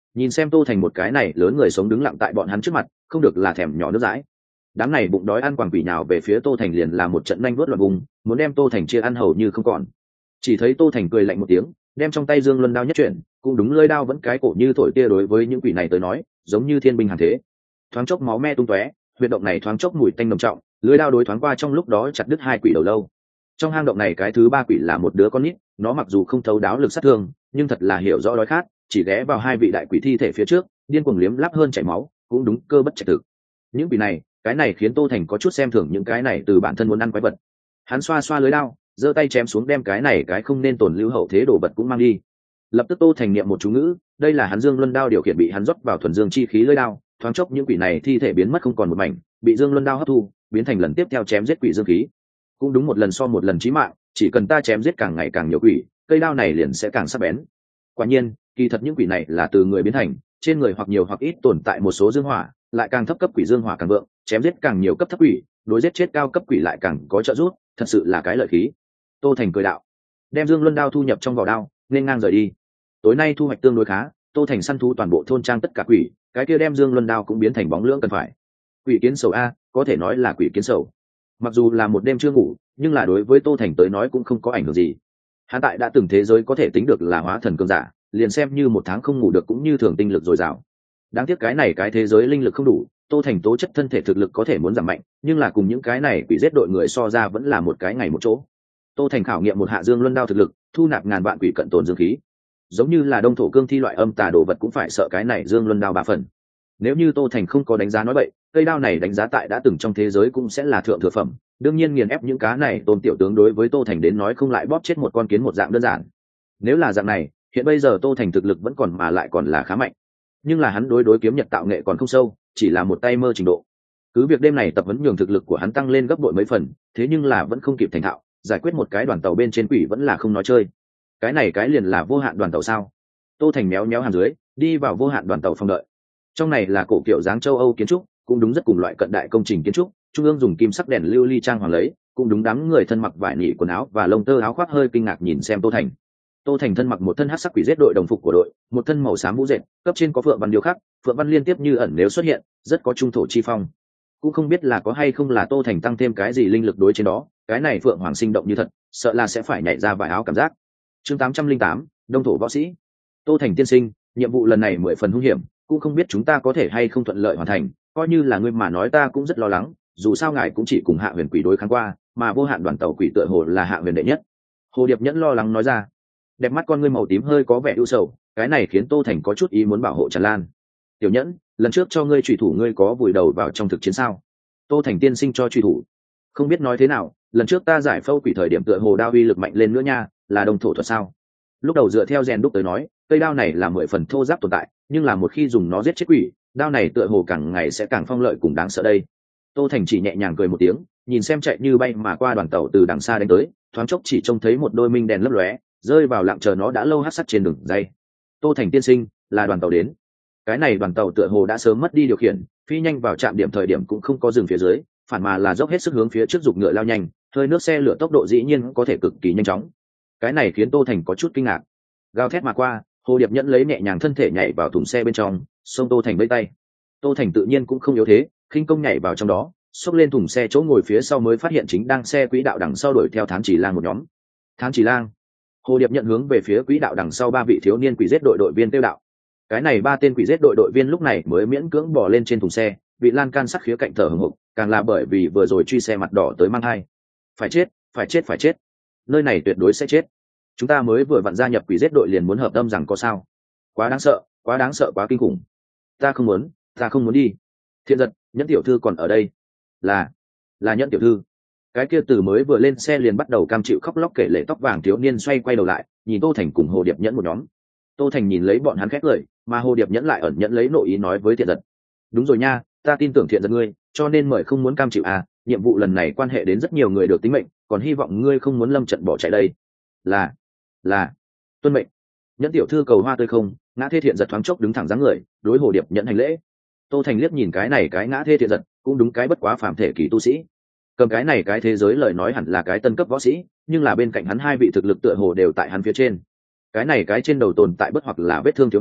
nhìn xem Tô Thành một cái này lớn người sống đứng lặng tại bọn hắn trước mặt, không được là thèm nhỏ nước dãi. Đám này bụng đói ăn quàng quỷ nào về phía Tô Thành liền là một trận nhanh vuốt loạn vùng, muốn đem Tô Thành chia ăn hầu như không còn. Chỉ thấy Tô Thành cười lạnh một tiếng, đem trong tay Dương Luân đao nhất chuyển, cũng đúng lưỡi đao vẫn cái cổ như thổi tia, đối với những quỷ này tới nói giống như thiên binh hàn thế. Thoáng chốc máu me tung tóe, huyệt động này thoáng chốc mùi tanh nồng trọng, lưỡi đao đối thoáng qua trong lúc đó chặt đứt hai quỷ đầu lâu. Trong hang động này cái thứ ba quỷ là một đứa con nít, nó mặc dù không thấu đáo lực sát thương, nhưng thật là hiểu rõ đói khát, chỉ ghé vào hai vị đại quỷ thi thể phía trước, điên cuồng liếm láp hơn chảy máu, cũng đúng cơ bất trạch thực. Những quỷ này, cái này khiến Tô Thành có chút xem thường những cái này từ bản thân muốn ăn quái vật. Hắn xoa xoa lưới đao, giơ tay chém xuống đem cái này cái không nên tổn lưu hậu thế đồ vật cũng mang đi. Lập tức Tô Thành niệm một chú ngữ, đây là hắn Dương Luân đao điều khiển bị hắn rót vào thuần dương chi khí lưới đao, thoáng chốc những quỷ này thi thể biến mất không còn một mảnh, bị Dương Luân đao hấp thu, biến thành lần tiếp theo chém giết quỷ dương khí. Cũng đúng một lần so một lần chí mạng, chỉ cần ta chém giết càng ngày càng nhiều quỷ, cây đao này liền sẽ càng sắc bén. Quả nhiên, kỳ thật những quỷ này là từ người biến thành, trên người hoặc nhiều hoặc ít tồn tại một số dương hỏa, lại càng thấp cấp quỷ dương hỏa càng vượng, chém giết càng nhiều cấp thấp quỷ, đối giết chết cao cấp quỷ lại càng có trợ giúp, thật sự là cái lợi khí. Tô Thành cười đạo, đem Dương Luân đao thu nhập trong vỏ đao, nên ngang rời đi. Tối nay thu hoạch tương đối khá, Tô Thành săn thú toàn bộ thôn trang tất cả quỷ, cái kia đem Dương Luân đao cũng biến thành bóng lưỡng cần phải. Quỷ kiến sầu a, có thể nói là quỷ kiến sầu. Mặc dù là một đêm chưa ngủ, nhưng là đối với Tô Thành tới nói cũng không có ảnh hưởng gì. Hắn tại đã từng thế giới có thể tính được là hóa thần cường giả, liền xem như một tháng không ngủ được cũng như thường tinh lực dồi dào. Đáng tiếc cái này cái thế giới linh lực không đủ, Tô Thành tố chất thân thể thực lực có thể muốn giảm mạnh, nhưng là cùng những cái này quỷ giết đội người so ra vẫn là một cái ngày một chỗ. Tô Thành khảo nghiệm một hạ Dương Luân đao thực lực, thu nạp ngàn vạn quỷ cận tồn dương khí. Giống như là đông thổ cương thi loại âm tà đồ vật cũng phải sợ cái này Dương Luân đao ba phần. Nếu như Tô Thành không có đánh giá nói vậy, cây đao này đánh giá tại đã từng trong thế giới cũng sẽ là thượng thừa phẩm. Đương nhiên nghiền ép những cá này Tôn tiểu tướng đối với Tô Thành đến nói không lại bóp chết một con kiến một dạng đơn giản. Nếu là dạng này, hiện bây giờ Tô Thành thực lực vẫn còn mà lại còn là khá mạnh. Nhưng là hắn đối đối kiếm nhật tạo nghệ còn không sâu, chỉ là một tay mơ trình độ. Cứ việc đêm này tập huấn nhường thực lực của hắn tăng lên gấp bội mấy phần, thế nhưng là vẫn không kịp thành thạo, giải quyết một cái đoàn tàu bên trên quỷ vẫn là không nói chơi. Cái này cái liền là vô hạn đoàn tàu sao? Tô Thành méo méo hàm dưới, đi vào vô hạn đoàn tàu phòng đợi. Trong này là cổ kiểu dáng châu Âu kiến trúc, cũng đúng rất cùng loại cận đại công trình kiến trúc, trung ương dùng kim sắc đèn lưu ly trang hoàng lấy, cũng đúng đám người thân mặc vải nỉ quần áo và lông tơ áo khoác hơi kinh ngạc nhìn xem Tô Thành. Tô Thành thân mặc một thân hắc sắc quỷ giết đội đồng phục của đội, một thân màu xám mũ dệt, cấp trên có phượng văn điêu khắc, phượng văn liên tiếp như ẩn nếu xuất hiện, rất có trung thổ chi phong. Cũng không biết là có hay không là Tô Thành tăng thêm cái gì linh lực đối trên đó, cái này phượng hoàng sinh động như thật, sợ là sẽ phải nhảy ra vải áo cảm giác. Chương tám trăm linh tám, đông thổ võ sĩ. Tô Thành tiên sinh, nhiệm vụ lần này mười phần hung hiểm, cũng không biết chúng ta có thể hay không thuận lợi hoàn thành, coi như là ngươi mà nói ta cũng rất lo lắng, dù sao ngài cũng chỉ cùng hạ huyền quỷ đối kháng qua, mà vô hạn đoàn tàu quỷ tựa hồ là hạ huyền đệ nhất. Hồ Điệp Nhẫn lo lắng nói ra. Đẹp mắt con ngươi màu tím hơi có vẻ ưu sầu, cái này khiến Tô Thành có chút ý muốn bảo hộ Trần Lan. Tiểu Nhẫn, lần trước cho ngươi truy thủ ngươi có vùi đầu vào trong thực chiến sao? Tô Thành tiên sinh cho truy thủ. Không biết nói thế nào, lần trước ta giải phẫu quỷ thời điểm tựa hồ đao uy lực mạnh lên nữa nha, là đồng thổ thuật sao? Lúc đầu dựa theo rèn đúc tới nói, cây đao này là mười phần thô giáp tồn tại, nhưng là một khi dùng nó giết chết quỷ, đao này tựa hồ càng ngày sẽ càng phong lợi cùng đáng sợ đây. Tô Thành chỉ nhẹ nhàng cười một tiếng, nhìn xem chạy như bay mà qua đoàn tàu từ đằng xa đánh tới, thoáng chốc chỉ trông thấy một đôi minh đèn lấp lóe, rơi vào lặng chờ nó đã lâu hắt sắt trên đường dây. Tô Thành tiên sinh, là đoàn tàu đến. Cái này đoàn tàu tựa hồ đã sớm mất đi điều khiển, phi nhanh vào trạm điểm thời điểm cũng không có dừng phía dưới, phản mà là dốc hết sức hướng phía trước giục ngựa lao nhanh, hơi nước xe lửa tốc độ dĩ nhiên có thể cực kỳ nhanh chóng. Cái này khiến Tô Thành có chút kinh ngạc. Gào thét mà qua, Hồ Điệp Nhẫn lấy nhẹ nhàng thân thể nhảy vào thùng xe bên trong, xông Tô Thành vẫy tay. Tô Thành tự nhiên cũng không yếu thế, khinh công nhảy vào trong đó, xốc lên thùng xe chỗ ngồi phía sau mới phát hiện chính đang xe quỹ đạo đằng sau đuổi theo Thán Chỉ Lang một nhóm. Thán Chỉ Lang. Hồ Điệp Nhận hướng về phía quỹ đạo đằng sau ba vị thiếu niên quỷ giết đội đội viên tiêu đạo. Cái này ba tên quỷ giết đội đội viên lúc này mới miễn cưỡng bỏ lên trên thùng xe, vị lan can sắc khía cạnh thở hổn hộc, càng là bởi vì vừa rồi truy xe mặt đỏ tới mang hai. Phải chết, phải chết, phải chết. Nơi này tuyệt đối sẽ chết. Chúng ta mới vừa vặn gia nhập quỷ giết đội liền muốn hợp tâm rằng có sao? Quá đáng sợ, quá đáng sợ, quá kinh khủng. Ta không muốn, ta không muốn đi. Thiện Giật, Nhẫn tiểu thư còn ở đây. Là, là Nhẫn tiểu thư. Cái kia từ mới vừa lên xe liền bắt đầu cam chịu khóc lóc kể lể tóc vàng thiếu niên xoay quay đầu lại, nhìn Tô Thành cùng Hồ Điệp Nhẫn một nhóm. Tô Thành nhìn lấy bọn hắn khét lời, mà Hồ Điệp Nhẫn lại ẩn nhẫn lấy nội ý nói với Thiện Giật. Đúng rồi nha, ta tin tưởng Thiện Giật ngươi, cho nên mời không muốn cam chịu à, nhiệm vụ lần này quan hệ đến rất nhiều người được tính mệnh, còn hy vọng ngươi không muốn lâm trận bỏ chạy đây. Là, là, tuân mệnh. Nhẫn tiểu thư cầu hoa tươi không, ngã thê Thiện Giật thoáng chốc đứng thẳng dáng người, đối Hồ Điệp Nhẫn hành lễ. Tô Thành liếc nhìn cái này cái ngã thê Thiện Giật, cũng đúng cái bất quá phàm thể kỳ tu sĩ. Cầm cái này cái thế giới lời nói hẳn là cái tân cấp võ sĩ, nhưng là bên cạnh hắn hai vị thực lực tựa hồ đều tại hắn phía trên. Cái này cái trên đầu tồn tại bất hoặc là vết thương thiếu niên,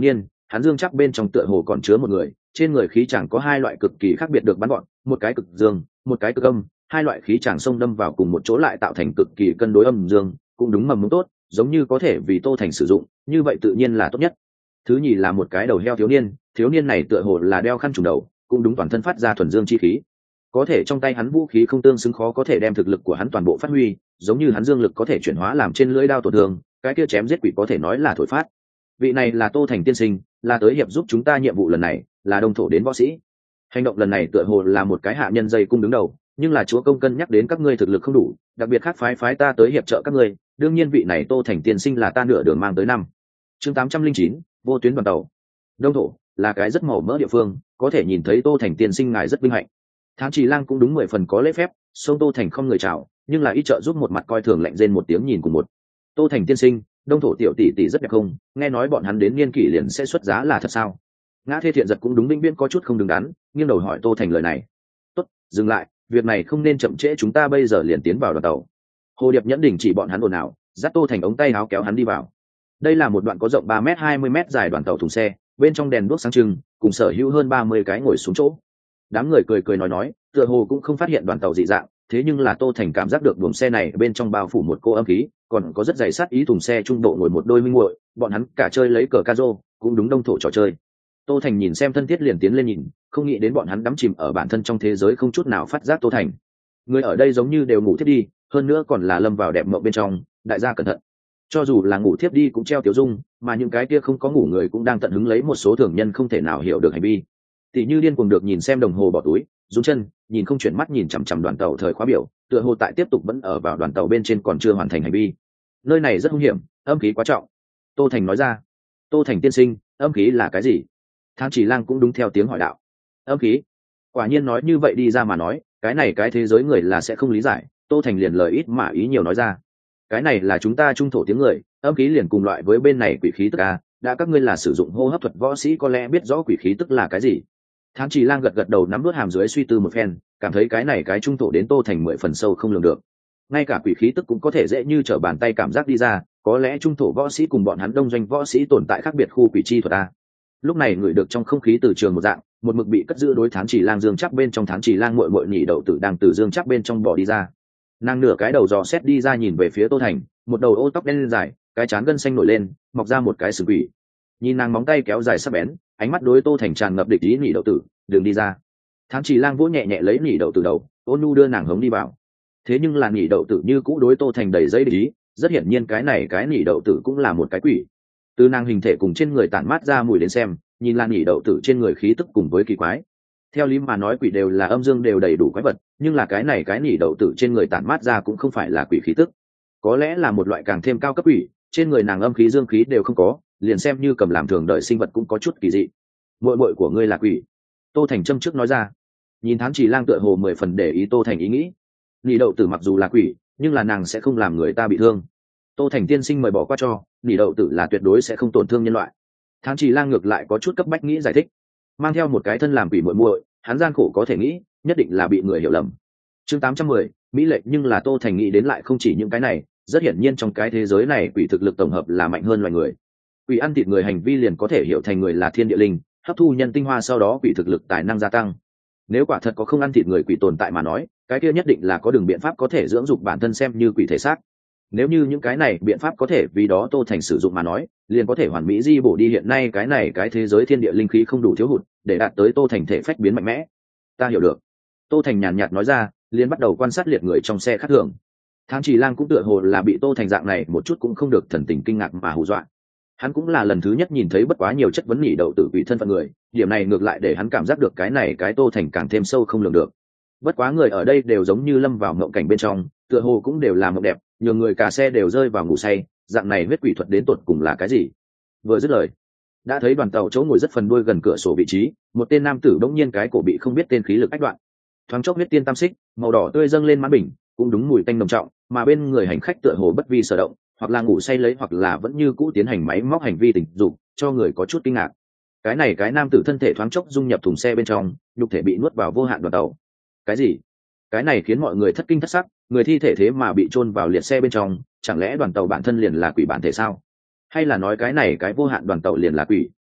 hắn dương chắc bên trong tựa hồ còn chứa một người, trên người khí chẳng có hai loại cực kỳ khác biệt được bắn gọn, một cái cực dương, một cái cực âm, hai loại khí chẳng xông đâm vào cùng một chỗ lại tạo thành cực kỳ cân đối âm dương, cũng đúng mầm mống tốt, giống như có thể vì Tô Thành sử dụng, như vậy tự nhiên là tốt nhất. Thứ nhì là một cái đầu heo thiếu niên, thiếu niên này tựa hồ là đeo khăn trùm đầu, cũng đúng toàn thân phát ra thuần dương chi khí. Có thể trong tay hắn vũ khí không tương xứng khó có thể đem thực lực của hắn toàn bộ phát huy, giống như hắn dương lực có thể chuyển hóa làm trên lưỡi đao tổn thương, cái kia chém giết quỷ có thể nói là thổi phát. Vị này là Tô Thành tiên sinh, là tới hiệp giúp chúng ta nhiệm vụ lần này, là đông thổ đến võ sĩ. Hành động lần này tựa hồ là một cái hạ nhân dây cung đứng đầu, nhưng là chúa công cân nhắc đến các ngươi thực lực không đủ, đặc biệt khác phái phái ta tới hiệp trợ các ngươi, đương nhiên vị này Tô Thành tiên sinh là ta nửa đường mang tới năm. Chương tám trăm linh chín, vô tuyến đoàn tàu. Đông thổ là cái rất màu mỡ địa phương, có thể nhìn thấy Tô Thành tiên sinh ngài rất vinh hạnh. Thám Trì Lang cũng đúng mười phần có lễ phép, xông Tô Thành không người chào, nhưng là ít trợ giúp một mặt coi thường lạnh rên một tiếng nhìn cùng một. Tô Thành tiên sinh, đông thổ tiểu tỷ tỷ rất đẹp không, nghe nói bọn hắn đến niên kỷ liền sẽ xuất giá là thật sao? Ngã Thê Thiện Giật cũng đúng binh biên có chút không đứng đắn, nghiêng đầu hỏi Tô Thành lời này. Tốt, dừng lại, việc này không nên chậm trễ, chúng ta bây giờ liền tiến vào đoàn tàu. Hồ Điệp Nhẫn Đình chỉ bọn hắn ồn ào, dắt Tô Thành ống tay áo kéo hắn đi vào. Đây là một đoạn có rộng ba mét hai mươi mét dài đoàn tàu thùng xe, bên trong đèn đuốc sáng trưng, cùng sở hữu hơn ba mươi cái ngồi xuống chỗ. Đám người cười cười nói nói, tựa hồ cũng không phát hiện đoàn tàu dị dạng, thế nhưng là Tô Thành cảm giác được buồng xe này bên trong bao phủ một cô âm khí, còn có rất dày sát ý. Thùng xe trung độ ngồi một đôi minh muội, bọn hắn cả chơi lấy cờ ca rô, cũng đúng đông thổ trò chơi. Tô Thành nhìn xem thân thiết liền tiến lên nhìn, không nghĩ đến bọn hắn đắm chìm ở bản thân trong thế giới không chút nào phát giác. Tô Thành, người ở đây giống như đều ngủ thiết đi, hơn nữa còn là lâm vào đẹp mộng bên trong, đại gia cẩn thận. Cho dù là ngủ thiếp đi cũng treo tiểu dung, mà những cái kia không có ngủ người cũng đang tận hứng lấy một số thường nhân không thể nào hiểu được hành vi. Tỷ như điên cuồng được nhìn xem đồng hồ bỏ túi, run chân, nhìn không chuyển mắt nhìn chằm chằm đoàn tàu thời khóa biểu, tựa hồ tại tiếp tục vẫn ở vào đoàn tàu bên trên còn chưa hoàn thành hành vi. Nơi này rất hung hiểm, âm khí quá trọng. Tô Thành nói ra. Tô Thành tiên sinh, âm khí là cái gì? Thám Chỉ Lang cũng đúng theo tiếng hỏi đạo. Âm khí? Quả nhiên nói như vậy đi ra mà nói, cái này cái thế giới người là sẽ không lý giải. Tô Thành liền lời ít mà ý nhiều nói ra. Cái này là chúng ta trung thổ tiếng người, âm khí liền cùng loại với bên này quỷ khí tức a, đã các ngươi là sử dụng hô hấp thuật võ sĩ có lẽ biết rõ quỷ khí tức là cái gì. Thám Trì Lang gật gật đầu nắm vớt hàm dưới suy tư một phen, cảm thấy cái này cái trung thổ đến Tô Thành mười phần sâu không lường được. Ngay cả quỷ khí tức cũng có thể dễ như trở bàn tay cảm giác đi ra, có lẽ trung thổ võ sĩ cùng bọn hắn đông doanh võ sĩ tồn tại khác biệt khu quỷ chi thuật a. Lúc này ngửi được trong không khí từ trường một dạng, một mực bị cất giữ đối Thám Trì Lang dương chắc bên trong Thám Trì Lang muội muội nhị đậu tử đang từ dương chắc bên trong bò đi ra. Nàng nửa cái đầu dò xét đi ra nhìn về phía Tô Thành, một đầu ô tóc đen dài, cái trán gân xanh nổi lên, mọc ra một cái sừng quỷ. Nhìn nàng móng tay kéo dài sắc bén, ánh mắt đối Tô Thành tràn ngập địch ý. Nhị đậu tử, đừng đi ra. Thám Trì Lang vỗ nhẹ nhẹ lấy nhị đậu tử đầu, ôn nhu đưa nàng hống đi vào. Thế nhưng là nhị đậu tử như cũ đối Tô Thành đầy dây địch ý, rất hiển nhiên cái này cái nhị đậu tử cũng là một cái quỷ. Từ nàng hình thể cùng trên người tản mát ra mùi đến xem, nhìn là nhị đậu tử trên người khí tức cùng với kỳ quái. Theo lý mà nói quỷ đều là âm dương đều đầy đủ quái vật, nhưng là cái này cái nhị đậu tử trên người tản mát ra cũng không phải là quỷ khí tức, có lẽ là một loại càng thêm cao cấp quỷ. Trên người nàng âm khí dương khí đều không có, liền xem như cầm làm thường đời sinh vật cũng có chút kỳ dị. Muội muội của ngươi là quỷ. Tô Thành châm trước nói ra. Nhìn Thám Trì Lang tựa hồ mười phần để ý Tô Thành ý nghĩ. Nhị đậu tử mặc dù là quỷ, nhưng là nàng sẽ không làm người ta bị thương. Tô Thành tiên sinh mời bỏ qua cho, nhị đậu tử là tuyệt đối sẽ không tổn thương nhân loại. Thám Trì Lang ngược lại có chút cấp bách nghĩ giải thích, mang theo một cái thân làm quỷ muội muội, hắn gian khổ có thể nghĩ, nhất định là bị người hiểu lầm. Chương tám trăm mười, mỹ lệ. Nhưng là Tô Thành nghĩ đến lại không chỉ những cái này, rất hiển nhiên trong cái thế giới này quỷ thực lực tổng hợp là mạnh hơn loài người. Quỷ ăn thịt người hành vi liền có thể hiểu thành người là thiên địa linh, hấp thu nhân tinh hoa sau đó quỷ thực lực tài năng gia tăng. Nếu quả thật có không ăn thịt người quỷ tồn tại mà nói, cái kia nhất định là có đường biện pháp có thể dưỡng dục bản thân xem như quỷ thể xác. Nếu như những cái này biện pháp có thể vì đó Tô Thành sử dụng mà nói, liền có thể hoàn mỹ di bổ đi hiện nay cái này cái thế giới thiên địa linh khí không đủ thiếu hụt, để đạt tới Tô Thành thể phách biến mạnh mẽ. Ta hiểu được. Tô Thành nhàn nhạt nói ra, liền bắt đầu quan sát liệt người trong xe khác thường. Thám Trì Lang cũng tựa hồ là bị Tô Thành dạng này một chút cũng không được thần tình kinh ngạc mà hù dọa. Hắn cũng là lần thứ nhất nhìn thấy bất quá nhiều chất vấn nhị đậu tử quỷ thân phận người, điểm này ngược lại để hắn cảm giác được cái này cái Tô Thành càng thêm sâu không lường được. Bất quá người ở đây đều giống như lâm vào mộng cảnh bên trong, tựa hồ cũng đều là mộng đẹp, nhiều người cả xe đều rơi vào ngủ say, dạng này huyết quỷ thuật đến tột cùng là cái gì? Vừa dứt lời, đã thấy đoàn tàu chỗ ngồi rất phần đuôi gần cửa sổ vị trí, một tên nam tử bỗng nhiên cái cổ bị không biết tên khí lực ách đoạn. Thoáng chốc huyết tiên tam xích, màu đỏ tươi dâng lên mãn bình, cũng đúng mùi tanh nồng trọng, mà bên người hành khách tựa hồ bất vi sở động, hoặc là ngủ say lấy hoặc là vẫn như cũ tiến hành máy móc hành vi tình dục, cho người có chút kinh ngạc. Cái này cái nam tử thân thể thoáng chốc dung nhập thùng xe bên trong, nhục thể bị nuốt vào vô hạn đoàn tàu. Cái gì? Cái này khiến mọi người thất kinh thất sắc, người thi thể thế mà bị chôn vào liệt xe bên trong, chẳng lẽ đoàn tàu bản thân liền là quỷ bản thể sao? Hay là nói cái này cái vô hạn đoàn tàu liền là quỷ?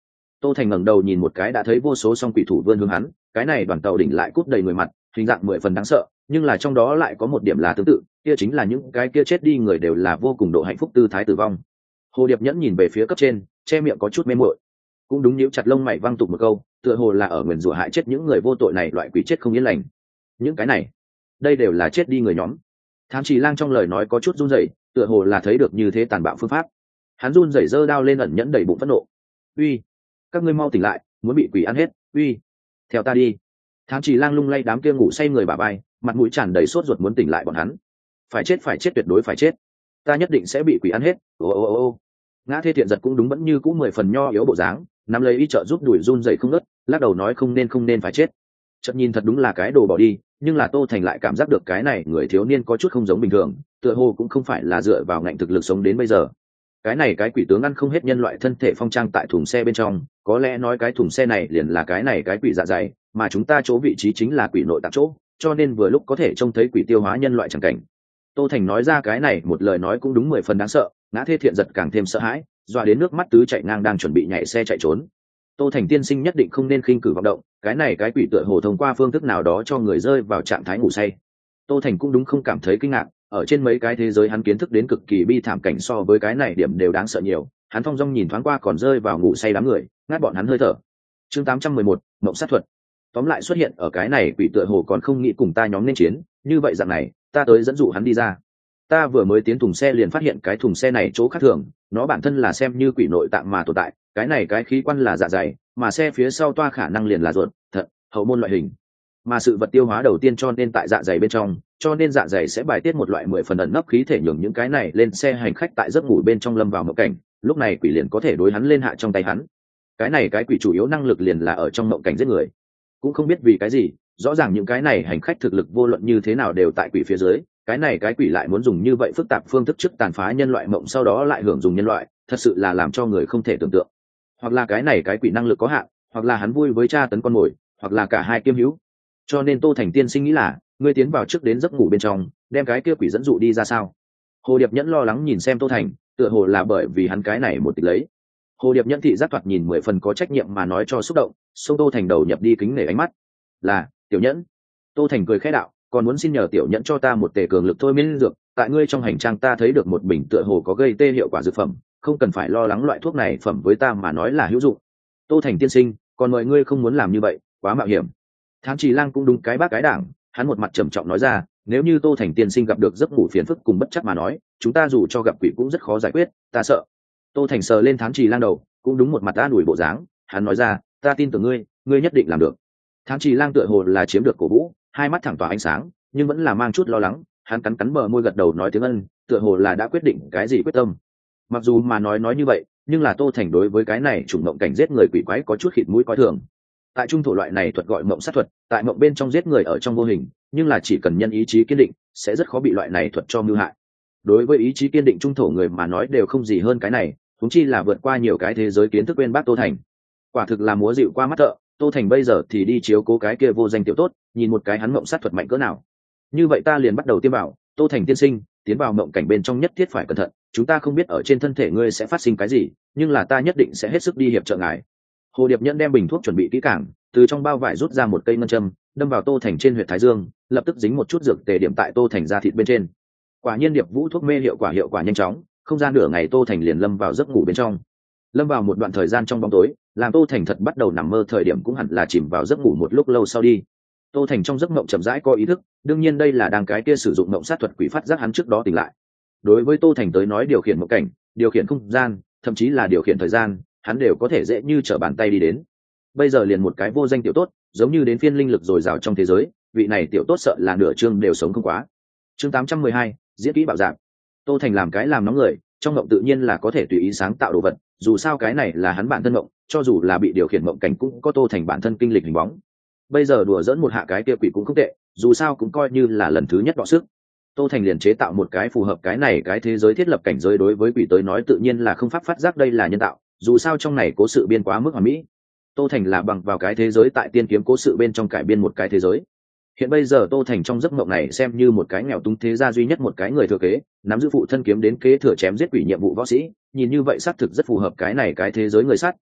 Tô Thành ngẩng đầu nhìn một cái đã thấy vô số song quỷ thủ vươn hướng hắn, cái này đoàn tàu đỉnh lại cút đầy người mặt, hình dạng mười phần đáng sợ, nhưng là trong đó lại có một điểm là tương tự, kia chính là những cái kia chết đi người đều là vô cùng độ hạnh phúc tư thái tử vong. Hồ Điệp Nhẫn nhìn về phía cấp trên, che miệng có chút mê muội. Cũng đúng, nhíu chặt lông mày văng tục một câu, tựa hồ là ở nguyền rủa hại chết những người vô tội này, loại quỷ chết không yên lành. Những cái này, đây đều là chết đi người nhóm. Thám Chỉ Lang trong lời nói có chút run rẩy, tựa hồ là thấy được như thế tàn bạo phương pháp. Hắn run rẩy giơ đao lên ẩn nhẫn đầy bụng phẫn nộ. Uy, các ngươi mau tỉnh lại, muốn bị quỷ ăn hết. Uy, theo ta đi. Thám Chỉ Lang lung lay đám kia ngủ say người bà bay, mặt mũi tràn đầy sốt ruột muốn tỉnh lại bọn hắn. Phải chết, phải chết, tuyệt đối phải chết. Ta nhất định sẽ bị quỷ ăn hết. Ô ô ô ô. Ngã Thê Thiện Giật cũng đúng vẫn như cũ mười phần nho yếu bộ dáng, nắm lấy y trợ giúp đuổi run rẩy không ngớt, lắc đầu nói không nên không nên phải chết. Chợt nhìn thật đúng là cái đồ bỏ đi, nhưng là Tô Thành lại cảm giác được cái này người thiếu niên có chút không giống bình thường, tựa hồ cũng không phải là dựa vào ngạnh thực lực sống đến bây giờ. Cái này cái quỷ tướng ăn không hết nhân loại thân thể phong trang tại thùng xe bên trong, có lẽ nói cái thùng xe này liền là cái này cái quỷ dạ dày, mà chúng ta chỗ vị trí chính là quỷ nội tạng chỗ, cho nên vừa lúc có thể trông thấy quỷ tiêu hóa nhân loại chẳng cảnh. Tô Thành nói ra cái này một lời nói cũng đúng mười phần đáng sợ, Ngã Thê Thiện Giật càng thêm sợ hãi, dọa đến nước mắt tứ chạy ngang đang chuẩn bị nhảy xe chạy trốn. Tô Thành tiên sinh nhất định không nên khinh cử vọng động, cái này cái quỷ tựa hồ thông qua phương thức nào đó cho người rơi vào trạng thái ngủ say. Tô Thành cũng đúng không cảm thấy kinh ngạc, ở trên mấy cái thế giới hắn kiến thức đến cực kỳ bi thảm cảnh so với cái này điểm đều đáng sợ nhiều. Hắn thong dong nhìn thoáng qua còn rơi vào ngủ say đám người, ngắt bọn hắn hơi thở. Chương tám trăm mười một, mộng sát thuật. Tóm lại xuất hiện ở cái này quỷ tựa hồ còn không nghĩ cùng ta nhóm nên chiến, như vậy dạng này, ta tới dẫn dụ hắn đi ra. Ta vừa mới tiến thùng xe liền phát hiện cái thùng xe này chỗ khác thường, nó bản thân là xem như quỷ nội tạng mà tồn tại, cái này cái khí quan là dạ dày, mà xe phía sau toa khả năng liền là ruột, thận, hậu môn loại hình. Mà sự vật tiêu hóa đầu tiên cho nên tại dạ dày bên trong, cho nên dạ dày sẽ bài tiết một loại mười phần ẩn nấp khí thể nhường những cái này lên xe hành khách tại giấc ngủ bên trong lâm vào mộng cảnh, lúc này quỷ liền có thể đối hắn lên hạ trong tay hắn. Cái này cái quỷ chủ yếu năng lực liền là ở trong mộng cảnh giết người. Cũng không biết vì cái gì, rõ ràng những cái này hành khách thực lực vô luận như thế nào đều tại quỷ phía dưới, cái này cái quỷ lại muốn dùng như vậy phức tạp phương thức trước tàn phá nhân loại mộng sau đó lại hưởng dùng nhân loại, thật sự là làm cho người không thể tưởng tượng. Hoặc là cái này cái quỷ năng lực có hạn, hoặc là hắn vui với tra tấn con mồi, hoặc là cả hai kiêm hữu. Cho nên Tô Thành tiên sinh nghĩ là ngươi tiến vào trước đến giấc ngủ bên trong, đem cái kia quỷ dẫn dụ đi ra sao? Hồ Điệp Nhẫn lo lắng nhìn xem Tô Thành, tựa hồ là bởi vì hắn cái này một tịch lấy. Hồ Điệp Nhẫn thị giác thoạt nhìn mười phần có trách nhiệm mà nói cho xúc động, xông Tô Thành đầu nhập đi kính nể ánh mắt. Là Tiểu Nhẫn. Tô Thành cười khẽ đạo, còn muốn xin nhờ Tiểu Nhẫn cho ta một tề cường lực thôi miên dược, tại ngươi trong hành trang ta thấy được một bình tựa hồ có gây tê hiệu quả dược phẩm, không cần phải lo lắng loại thuốc này phẩm với ta mà nói là hữu dụng. Tô Thành tiên sinh, còn mọi ngươi không muốn làm như vậy, quá mạo hiểm. Thám Chỉ Lang cũng đúng cái bác cái đảng, hắn một mặt trầm trọng nói ra, nếu như Tô Thành tiên sinh gặp được giấc ngủ phiền phức cùng bất chắc mà nói, chúng ta dù cho gặp quỷ cũng rất khó giải quyết, ta sợ. Tô Thành sờ lên Thám Chỉ Lang đầu, cũng đúng một mặt an ủi bộ dáng, hắn nói ra, ta tin tưởng ngươi, ngươi nhất định làm được. Thám Chỉ Lang tựa hồ là chiếm được cổ vũ, hai mắt thẳng tỏa ánh sáng, nhưng vẫn là mang chút lo lắng, hắn cắn cắn bờ môi gật đầu nói tiếng ân, tựa hồ là đã quyết định cái gì quyết tâm. Mặc dù mà nói nói như vậy, nhưng là Tô Thành đối với cái này chủng mộng cảnh giết người quỷ quái có chút khịt mũi coi thường. Tại trung thổ loại này thuật gọi mộng sát thuật, tại mộng bên trong giết người ở trong vô hình, nhưng là chỉ cần nhân ý chí kiên định, sẽ rất khó bị loại này thuật cho mưu hại. Đối với ý chí kiên định trung thổ người mà nói đều không gì hơn cái này, huống chi là vượt qua nhiều cái thế giới kiến thức bên bác Tô Thành. Quả thực là múa dịu qua mắt thợ, Tô Thành bây giờ thì đi chiếu cố cái kia vô danh tiểu tốt, nhìn một cái hắn mộng sát thuật mạnh cỡ nào. Như vậy ta liền bắt đầu tiêm bảo, Tô Thành tiên sinh, tiến vào mộng cảnh bên trong nhất thiết phải cẩn thận, chúng ta không biết ở trên thân thể ngươi sẽ phát sinh cái gì, nhưng là ta nhất định sẽ hết sức đi hiệp trợ ngài. Hồ Điệp Nhẫn đem bình thuốc chuẩn bị kỹ càng, từ trong bao vải rút ra một cây ngân châm, đâm vào Tô Thành trên huyệt thái dương, lập tức dính một chút dược tề điểm tại Tô Thành da thịt bên trên. Quả nhiên điệp vũ thuốc mê hiệu quả hiệu quả nhanh chóng, không gian nửa ngày Tô Thành liền lâm vào giấc ngủ bên trong. Lâm vào một đoạn thời gian trong bóng tối, làm Tô Thành thật bắt đầu nằm mơ thời điểm cũng hẳn là chìm vào giấc ngủ một lúc lâu sau đi. Tô Thành trong giấc mộng chậm rãi có ý thức, đương nhiên đây là đang cái kia sử dụng mộng sát thuật quỷ phát giác hắn trước đó tỉnh lại. Đối với Tô Thành tới nói điều khiển mộng cảnh, điều khiển không gian, thậm chí là điều khiển thời gian, hắn đều có thể dễ như trở bàn tay đi đến. Bây giờ liền một cái vô danh tiểu tốt, giống như đến phiên linh lực dồi dào trong thế giới, vị này tiểu tốt sợ là nửa chương đều sống không quá. Chương tám trăm mười hai, diễn kỹ bạo dạng. Tô Thành làm cái làm nóng người, trong mộng tự nhiên là có thể tùy ý sáng tạo đồ vật, dù sao cái này là hắn bản thân mộng, cho dù là bị điều khiển mộng cảnh cũng có Tô Thành bản thân kinh lịch hình bóng. Bây giờ đùa dẫn một hạ cái kia quỷ cũng không tệ, dù sao cũng coi như là lần thứ nhất đọ sức. Tô Thành liền chế tạo một cái phù hợp cái này cái thế giới thiết lập cảnh giới, đối với quỷ tới nói tự nhiên là không pháp phát giác đây là nhân tạo, dù sao trong này cố sự biên quá mức hoàn mỹ. Tô Thành là bằng vào cái thế giới tại tiên kiếm cố sự bên trong cải biên một cái thế giới. Hiện bây giờ Tô Thành trong giấc mộng này xem như một cái nghèo túng thế gia duy nhất một cái người thừa kế, nắm giữ phụ thân kiếm đến kế thừa chém giết quỷ nhiệm vụ võ sĩ, nhìn như vậy xác thực rất phù hợp cái này cái thế giới người sát,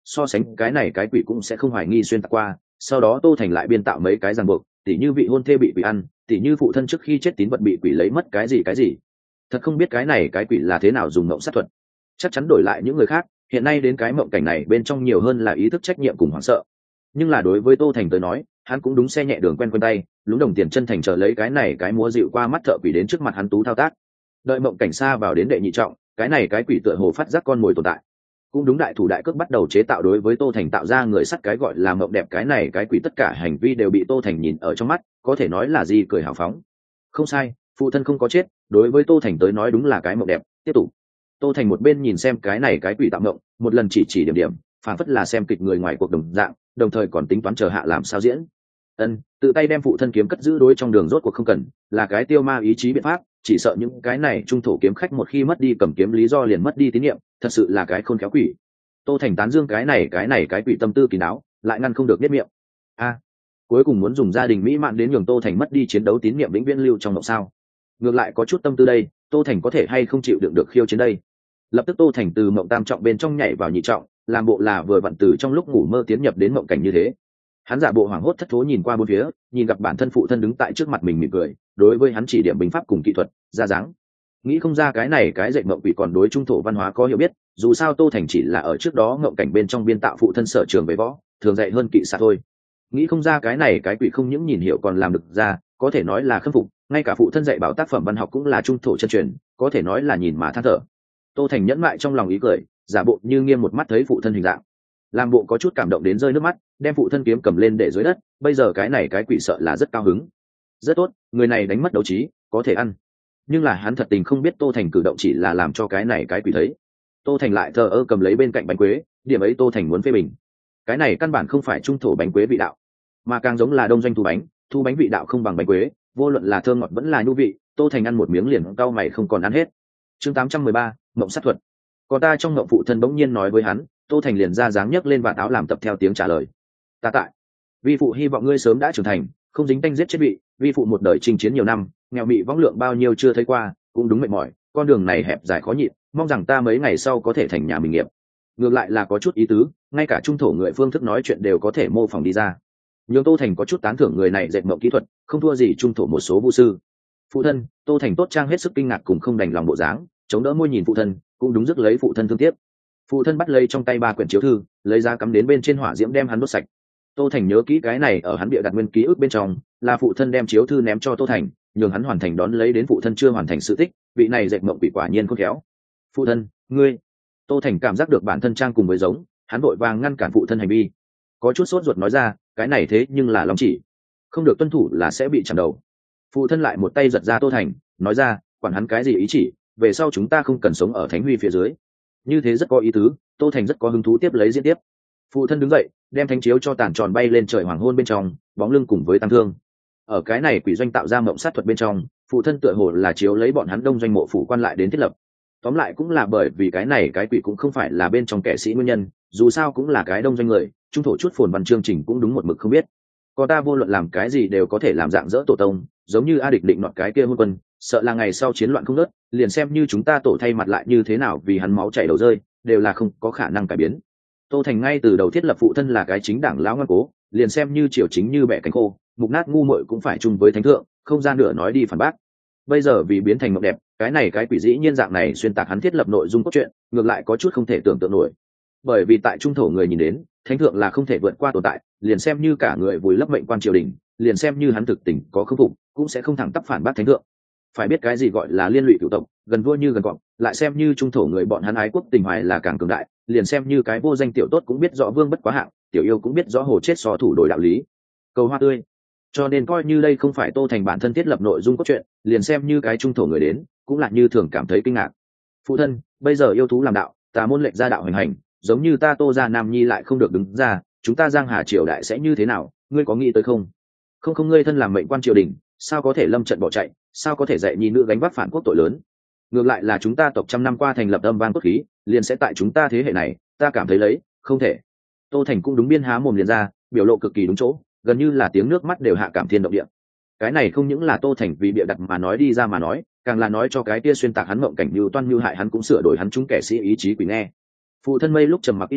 so sánh cái này cái quỷ cũng sẽ không hoài nghi xuyên tạc qua. Sau đó Tô Thành lại biên tạo mấy cái ràng buộc, tỉ như vị hôn thê bị quỷ ăn, tỉ như phụ thân trước khi chết tín vật bị quỷ lấy mất cái gì cái gì. Thật không biết cái này cái quỷ là thế nào dùng mộng sát thuật. Chắc chắn đổi lại những người khác, hiện nay đến cái mộng cảnh này bên trong nhiều hơn là ý thức trách nhiệm cùng hoảng sợ. Nhưng là đối với Tô Thành tới nói, hắn cũng đúng xe nhẹ đường quen quen tay, lúng đồng tiền chân thành chờ lấy cái này cái múa dịu qua mắt thợ quỷ đến trước mặt hắn tú thao tác. Đợi mộng cảnh xa vào đến đệ nhị trọng, cái này cái quỷ tựa hồ phát giác con mồi tồn tại, cũng đúng đại thủ đại cước bắt đầu chế tạo đối với Tô Thành tạo ra người sắt cái gọi là mộng đẹp. Cái này cái quỷ tất cả hành vi đều bị Tô Thành nhìn ở trong mắt, có thể nói là gì cười hào phóng. Không sai, phụ thân không có chết, đối với Tô Thành tới nói đúng là cái mộng đẹp. Tiếp tục, Tô Thành một bên nhìn xem cái này cái quỷ tạo mộng, một lần chỉ chỉ điểm điểm, phản phất là xem kịch người ngoài cuộc đồng dạng, đồng thời còn tính toán chờ hạ làm sao diễn. Ân, tự tay đem phụ thân kiếm cất giữ đối trong đường rốt cuộc không cần, là cái tiêu ma ý chí biện pháp, chỉ sợ những cái này trung thổ kiếm khách một khi mất đi cầm kiếm lý do liền mất đi tín nhiệm, thật sự là cái khôn khéo quỷ. Tô Thành tán dương cái này cái này cái quỷ tâm tư kín đáo, lại ngăn không được biết miệng. A, cuối cùng muốn dùng gia đình mỹ mãn đến nhường Tô Thành mất đi chiến đấu tín nhiệm vĩnh viễn lưu trong mộng sao? Ngược lại có chút tâm tư đây, Tô Thành có thể hay không chịu đựng được khiêu chiến đây? Lập tức Tô Thành từ mộng tam trọng bên trong nhảy vào nhị trọng, làm bộ là vừa vặn từ trong lúc ngủ mơ tiến nhập đến mộng cảnh như thế. Hắn giả bộ hoảng hốt thất thố nhìn qua bốn phía, nhìn gặp bản thân phụ thân đứng tại trước mặt mình mỉm cười, đối với hắn chỉ điểm binh pháp cùng kỹ thuật, ra dáng. Nghĩ không ra cái này cái dạy mộng quỷ còn đối trung thổ văn hóa có hiểu biết, dù sao Tô Thành chỉ là ở trước đó mộng cảnh bên trong biên tạo phụ thân sở trường về võ, thường dạy hơn kỵ xạ thôi. Nghĩ không ra cái này cái quỷ không những nhìn hiểu còn làm được ra, có thể nói là khâm phục, ngay cả phụ thân dạy bảo tác phẩm văn học cũng là trung thổ chân truyền, có thể nói là nhìn mà than thở. Tô Thành nhẫn mại trong lòng ý cười, giả bộ như nghiêm một mắt thấy phụ thân hình dạng, làm bộ có chút cảm động đến rơi nước mắt, đem phụ thân kiếm cầm lên để dưới đất. Bây giờ cái này cái quỷ sợ là rất cao hứng. Rất tốt, người này đánh mất đấu trí, có thể ăn. Nhưng là hắn thật tình không biết Tô Thành cử động chỉ là làm cho cái này cái quỷ thấy. Tô Thành lại thờ ơ cầm lấy bên cạnh bánh quế, điểm ấy Tô Thành muốn phê bình. Cái này căn bản không phải trung thổ bánh quế vị đạo, mà càng giống là đông doanh thu bánh. Thu bánh vị đạo không bằng bánh quế, vô luận là thơm ngọt vẫn là nhu vị. Tô Thành ăn một miếng liền cau mày không còn ăn hết. Chương tám trăm mười ba, mộng sát thuật. Còn ta trong mộng phụ thân bỗng nhiên nói với hắn, Tô Thành liền ra dáng nhấc lên vạt áo làm tập theo tiếng trả lời. Ta tại, vi phụ hy vọng ngươi sớm đã trưởng thành, không dính tanh giết chết vị. Vi phụ một đời chinh chiến nhiều năm, nghèo mị võng lượng bao nhiêu chưa thấy qua, cũng đúng mệt mỏi, con đường này hẹp dài khó nhịn, mong rằng ta mấy ngày sau có thể thành nhà mình nghiệp. Ngược lại là có chút ý tứ, ngay cả trung thổ người phương thức nói chuyện đều có thể mô phỏng đi ra. Nhưng Tô Thành có chút tán thưởng người này dệt mộng kỹ thuật, không thua gì trung thổ một số vũ sư. Phụ thân, Tô Thành tốt trang hết sức kinh ngạc cùng không đành lòng bộ dáng, chống đỡ môi nhìn phụ thân, cũng đúng rước lấy phụ thân thương tiếc. Phụ thân bắt lấy trong tay ba quyển chiếu thư, lấy ra cắm đến bên trên hỏa diễm đem hắn đốt sạch. Tô Thành nhớ kỹ cái này ở hắn bịa đặt nguyên ký ức bên trong, là phụ thân đem chiếu thư ném cho Tô Thành, nhường hắn hoàn thành đón lấy đến phụ thân chưa hoàn thành sự tích. Vị này dệt mộng quỷ quả nhiên khôn khéo. Phụ thân, ngươi. Tô Thành cảm giác được bản thân trang cùng với giống, hắn vội vàng ngăn cản phụ thân hành vi, có chút sốt ruột nói ra, cái này thế nhưng là long chỉ, không được tuân thủ là sẽ bị chạm đầu. Phụ thân lại một tay giật ra Tô Thành, nói ra, quản hắn cái gì ý chỉ, về sau chúng ta không cần sống ở thánh huy phía dưới. Như thế rất có ý tứ. Tô Thành rất có hứng thú tiếp lấy diễn tiếp. Phụ thân đứng dậy, đem thánh chiếu cho tàn tròn bay lên trời hoàng hôn bên trong, bóng lưng cùng với tăng thương. Ở cái này quỷ doanh tạo ra mộng sát thuật bên trong, phụ thân tựa hồ là chiếu lấy bọn hắn đông doanh mộ phủ quan lại đến thiết lập. Tóm lại cũng là bởi vì cái này cái quỷ cũng không phải là bên trong kẻ sĩ nguyên nhân, dù sao cũng là cái đông doanh người, trung thổ chút phồn văn chương trình cũng đúng một mực không biết. Còn ta vô luận làm cái gì đều có thể làm dạng dỡ tổ tông, giống như A Địch định nọt cái kia hôn quân, sợ là ngày sau chiến loạn không nớt, liền xem như chúng ta tổ thay mặt lại như thế nào vì hắn máu chảy đầu rơi, đều là không có khả năng cải biến. Tô Thành ngay từ đầu thiết lập phụ thân là cái chính đảng lão ngoan cố, liền xem như triều chính như bẻ cánh khô, mục nát ngu muội cũng phải chung với thánh thượng, không gian nửa nói đi phản bác. Bây giờ vì biến thành mộng đẹp, cái này cái quỷ dĩ nhiên dạng này xuyên tạc hắn thiết lập nội dung cốt truyện, ngược lại có chút không thể tưởng tượng nổi. Bởi vì tại trung thổ người nhìn đến, thánh thượng là không thể vượt qua tồn tại, liền xem như cả người vùi lấp mệnh quan triều đình, liền xem như hắn thực tình có khâm phục, cũng sẽ không thẳng tắp phản bác thánh thượng. Phải biết cái gì gọi là liên lụy cửu tộc, gần vua như gần cọp, lại xem như trung thổ người bọn hắn ái quốc tình hoài là càng cường đại, liền xem như cái vô danh tiểu tốt cũng biết rõ vương bất quá hạng, tiểu yêu cũng biết rõ hồ chết so thủ đổi đạo lý. Cầu hoa tươi. Cho nên coi như đây không phải Tô Thành bản thân thiết lập nội dung cốt truyện, liền xem như cái trung thổ người đến, cũng là như thường cảm thấy kinh ngạc. Phụ thân, bây giờ yêu thú làm đạo, tà môn lệnh ra đạo hành hành, giống như ta Tô gia Nam Nhi lại không được đứng ra, chúng ta Giang Hà triều đại sẽ như thế nào, ngươi có nghĩ tới không? Không không ngươi thân làm mệnh quan triều đình, sao có thể lâm trận bỏ chạy, sao có thể dạy nhi nữ gánh vác phản quốc tội lớn? Ngược lại là chúng ta tộc trăm năm qua thành lập âm vang quốc khí, liền sẽ tại chúng ta thế hệ này, ta cảm thấy lấy, không thể. Tô Thành cũng đúng biên há mồm liền ra, biểu lộ cực kỳ đúng chỗ, gần như là tiếng nước mắt đều hạ cảm thiên động địa. Cái này không những là Tô Thành vì bịa đặt mà nói đi ra mà nói, càng là nói cho cái kia xuyên tạc hắn mộng cảnh như toan như hại hắn cũng sửa đổi hắn chúng kẻ sĩ ý chí quỷ nghe. Phụ thân mây lúc trầm mặc ít nói,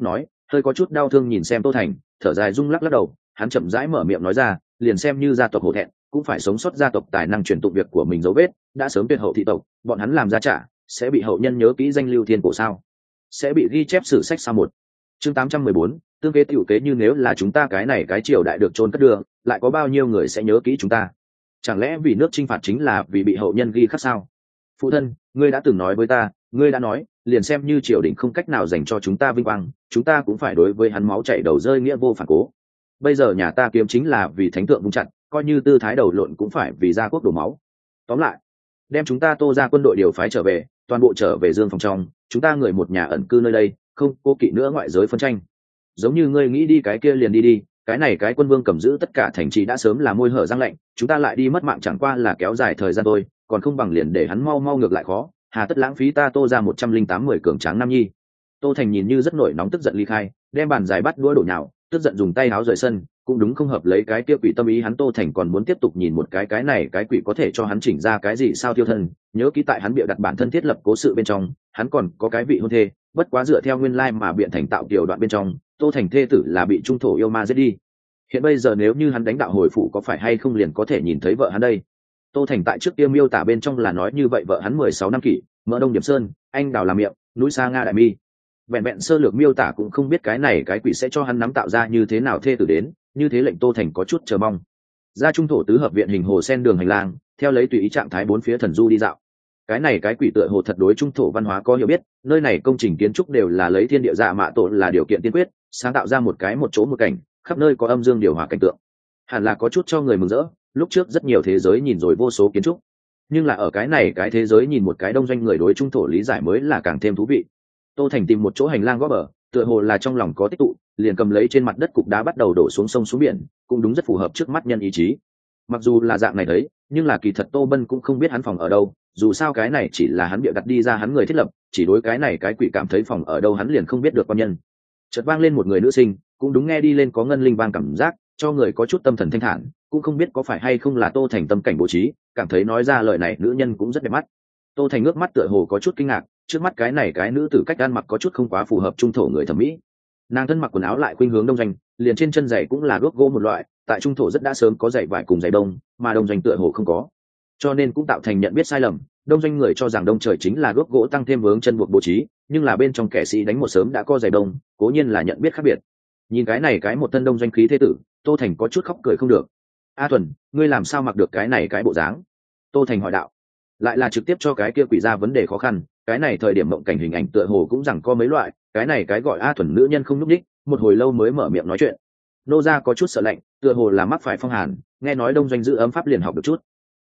hơi có chút đau thương nhìn xem Tô Thành, thở dài rung lắc lắc đầu, hắn chậm rãi mở miệng nói ra, liền xem như gia tộc hổ thẹn cũng phải sống sót gia tộc tài năng truyền tụng việc của mình dấu vết, đã sớm tuyệt hậu thị tộc, bọn hắn làm ra trả sẽ bị hậu nhân nhớ kỹ danh lưu thiên cổ sao, sẽ bị ghi chép sử sách sao. Một chương tám trăm mười bốn, tương kế tiểu kế, như nếu là chúng ta cái này cái triều đại được chôn cất đường, lại có bao nhiêu người sẽ nhớ kỹ chúng ta? Chẳng lẽ vì nước chinh phạt chính là vì bị hậu nhân ghi khắc sao? Phụ thân, ngươi đã từng nói với ta, ngươi đã nói, liền xem như triều đình không cách nào dành cho chúng ta vinh quang, chúng ta cũng phải đối với hắn máu chảy đầu rơi nghĩa vô phản cố. Bây giờ nhà ta kiếm chính là vì thánh thượng vung chặt, coi như tư thái đầu lộn cũng phải vì gia quốc đổ máu. Tóm lại, đem chúng ta Tô ra quân đội điều phái trở về, toàn bộ trở về Dương Phòng trong, chúng ta người một nhà ẩn cư nơi đây, không cố kỵ nữa ngoại giới phân tranh. Giống như ngươi nghĩ đi cái kia liền đi đi, cái này cái quân vương cầm giữ tất cả thành trì đã sớm là môi hở răng lạnh, chúng ta lại đi mất mạng chẳng qua là kéo dài thời gian thôi, còn không bằng liền để hắn mau mau ngược lại khó, hà tất lãng phí ta Tô ra một trăm linh tám mười cường tráng nam nhi. Tô Thành nhìn như rất nổi nóng tức giận ly khai, đem bàn dài bắt đũa đổ nhào, tức giận dùng tay áo rời sân, cũng đúng không hợp lấy cái kia quỷ tâm ý, hắn Tô Thành còn muốn tiếp tục nhìn một cái cái này cái quỷ có thể cho hắn chỉnh ra cái gì sao tiêu thân, nhớ ký tại hắn bịa đặt bản thân thiết lập cố sự bên trong, hắn còn có cái vị hôn thê, bất quá dựa theo nguyên lai like mà biện thành tạo tiểu đoạn bên trong, Tô Thành thê tử là bị trung thổ yêu ma giết đi. Hiện bây giờ nếu như hắn đánh đạo hồi phụ có phải hay không liền có thể nhìn thấy vợ hắn đây. Tô Thành tại trước kia miêu tả bên trong là nói như vậy, vợ hắn mười sáu năm kỷ, mỡ đông điểm sơn, anh đào làm miệng, núi xa nga đại mi. Vẹn vẹn sơ lược miêu tả cũng không biết cái này cái quỷ sẽ cho hắn nắm tạo ra như thế nào thê tử đến, như thế lệnh Tô Thành có chút chờ mong. Ra trung thổ tứ hợp viện hình hồ sen đường hành lang, theo lấy tùy ý trạng thái bốn phía thần du đi dạo. Cái này cái quỷ tựa hồ thật đối trung thổ văn hóa có hiểu biết, nơi này công trình kiến trúc đều là lấy thiên địa dạ mạ tổ là điều kiện tiên quyết, sáng tạo ra một cái một chỗ một cảnh, khắp nơi có âm dương điều hòa cảnh tượng. Hẳn là có chút cho người mừng rỡ, lúc trước rất nhiều thế giới nhìn rồi vô số kiến trúc, nhưng là ở cái này cái thế giới nhìn một cái đông doanh người đối trung thổ lý giải mới là càng thêm thú vị. Tô Thành tìm một chỗ hành lang gõ bờ, tựa hồ là trong lòng có tích tụ, liền cầm lấy trên mặt đất cục đá bắt đầu đổ xuống sông xuống biển, cũng đúng rất phù hợp trước mắt nhân ý chí. Mặc dù là dạng này đấy, nhưng là kỳ thật Tô Bân cũng không biết hắn phòng ở đâu, dù sao cái này chỉ là hắn bịa đặt đi ra hắn người thiết lập, chỉ đối cái này cái quỷ cảm thấy phòng ở đâu hắn liền không biết được quan nhân. Chợt vang lên một người nữ sinh, cũng đúng nghe đi lên có ngân linh vang cảm giác, cho người có chút tâm thần thanh thản, cũng không biết có phải hay không là Tô Thành tâm cảnh bố trí, cảm thấy nói ra lời này nữ nhân cũng rất đẹp mắt. Tô Thành ngước mắt tựa hồ có chút kinh ngạc, trước mắt cái này cái nữ tử cách ăn mặc có chút không quá phù hợp trung thổ người thẩm mỹ. Nàng thân mặc quần áo lại khuynh hướng đông doanh, liền trên chân giày cũng là guốc gỗ một loại, tại trung thổ rất đã sớm có giày vải cùng giày đông, mà đông doanh tựa hồ không có, cho nên cũng tạo thành nhận biết sai lầm. Đông doanh người cho rằng đông trời chính là guốc gỗ tăng thêm vướng chân buộc bố trí, nhưng là bên trong kẻ sĩ đánh một sớm đã có giày đông, cố nhiên là nhận biết khác biệt. Nhìn cái này cái một thân đông doanh khí thế tử, Tô Thành có chút khóc cười không được. A Thuần, ngươi làm sao mặc được cái này cái bộ dáng? Tô Thành hỏi đạo. Lại là trực tiếp cho cái kia quỷ ra vấn đề khó khăn, cái này thời điểm mộng cảnh hình ảnh tựa hồ cũng rằng có mấy loại, cái này cái gọi A Thuần nữ nhân không nhúc nhích, một hồi lâu mới mở miệng nói chuyện. Nô gia có chút sợ lạnh, tựa hồ là mắc phải phong hàn, nghe nói đông doanh giữ ấm pháp liền học được chút.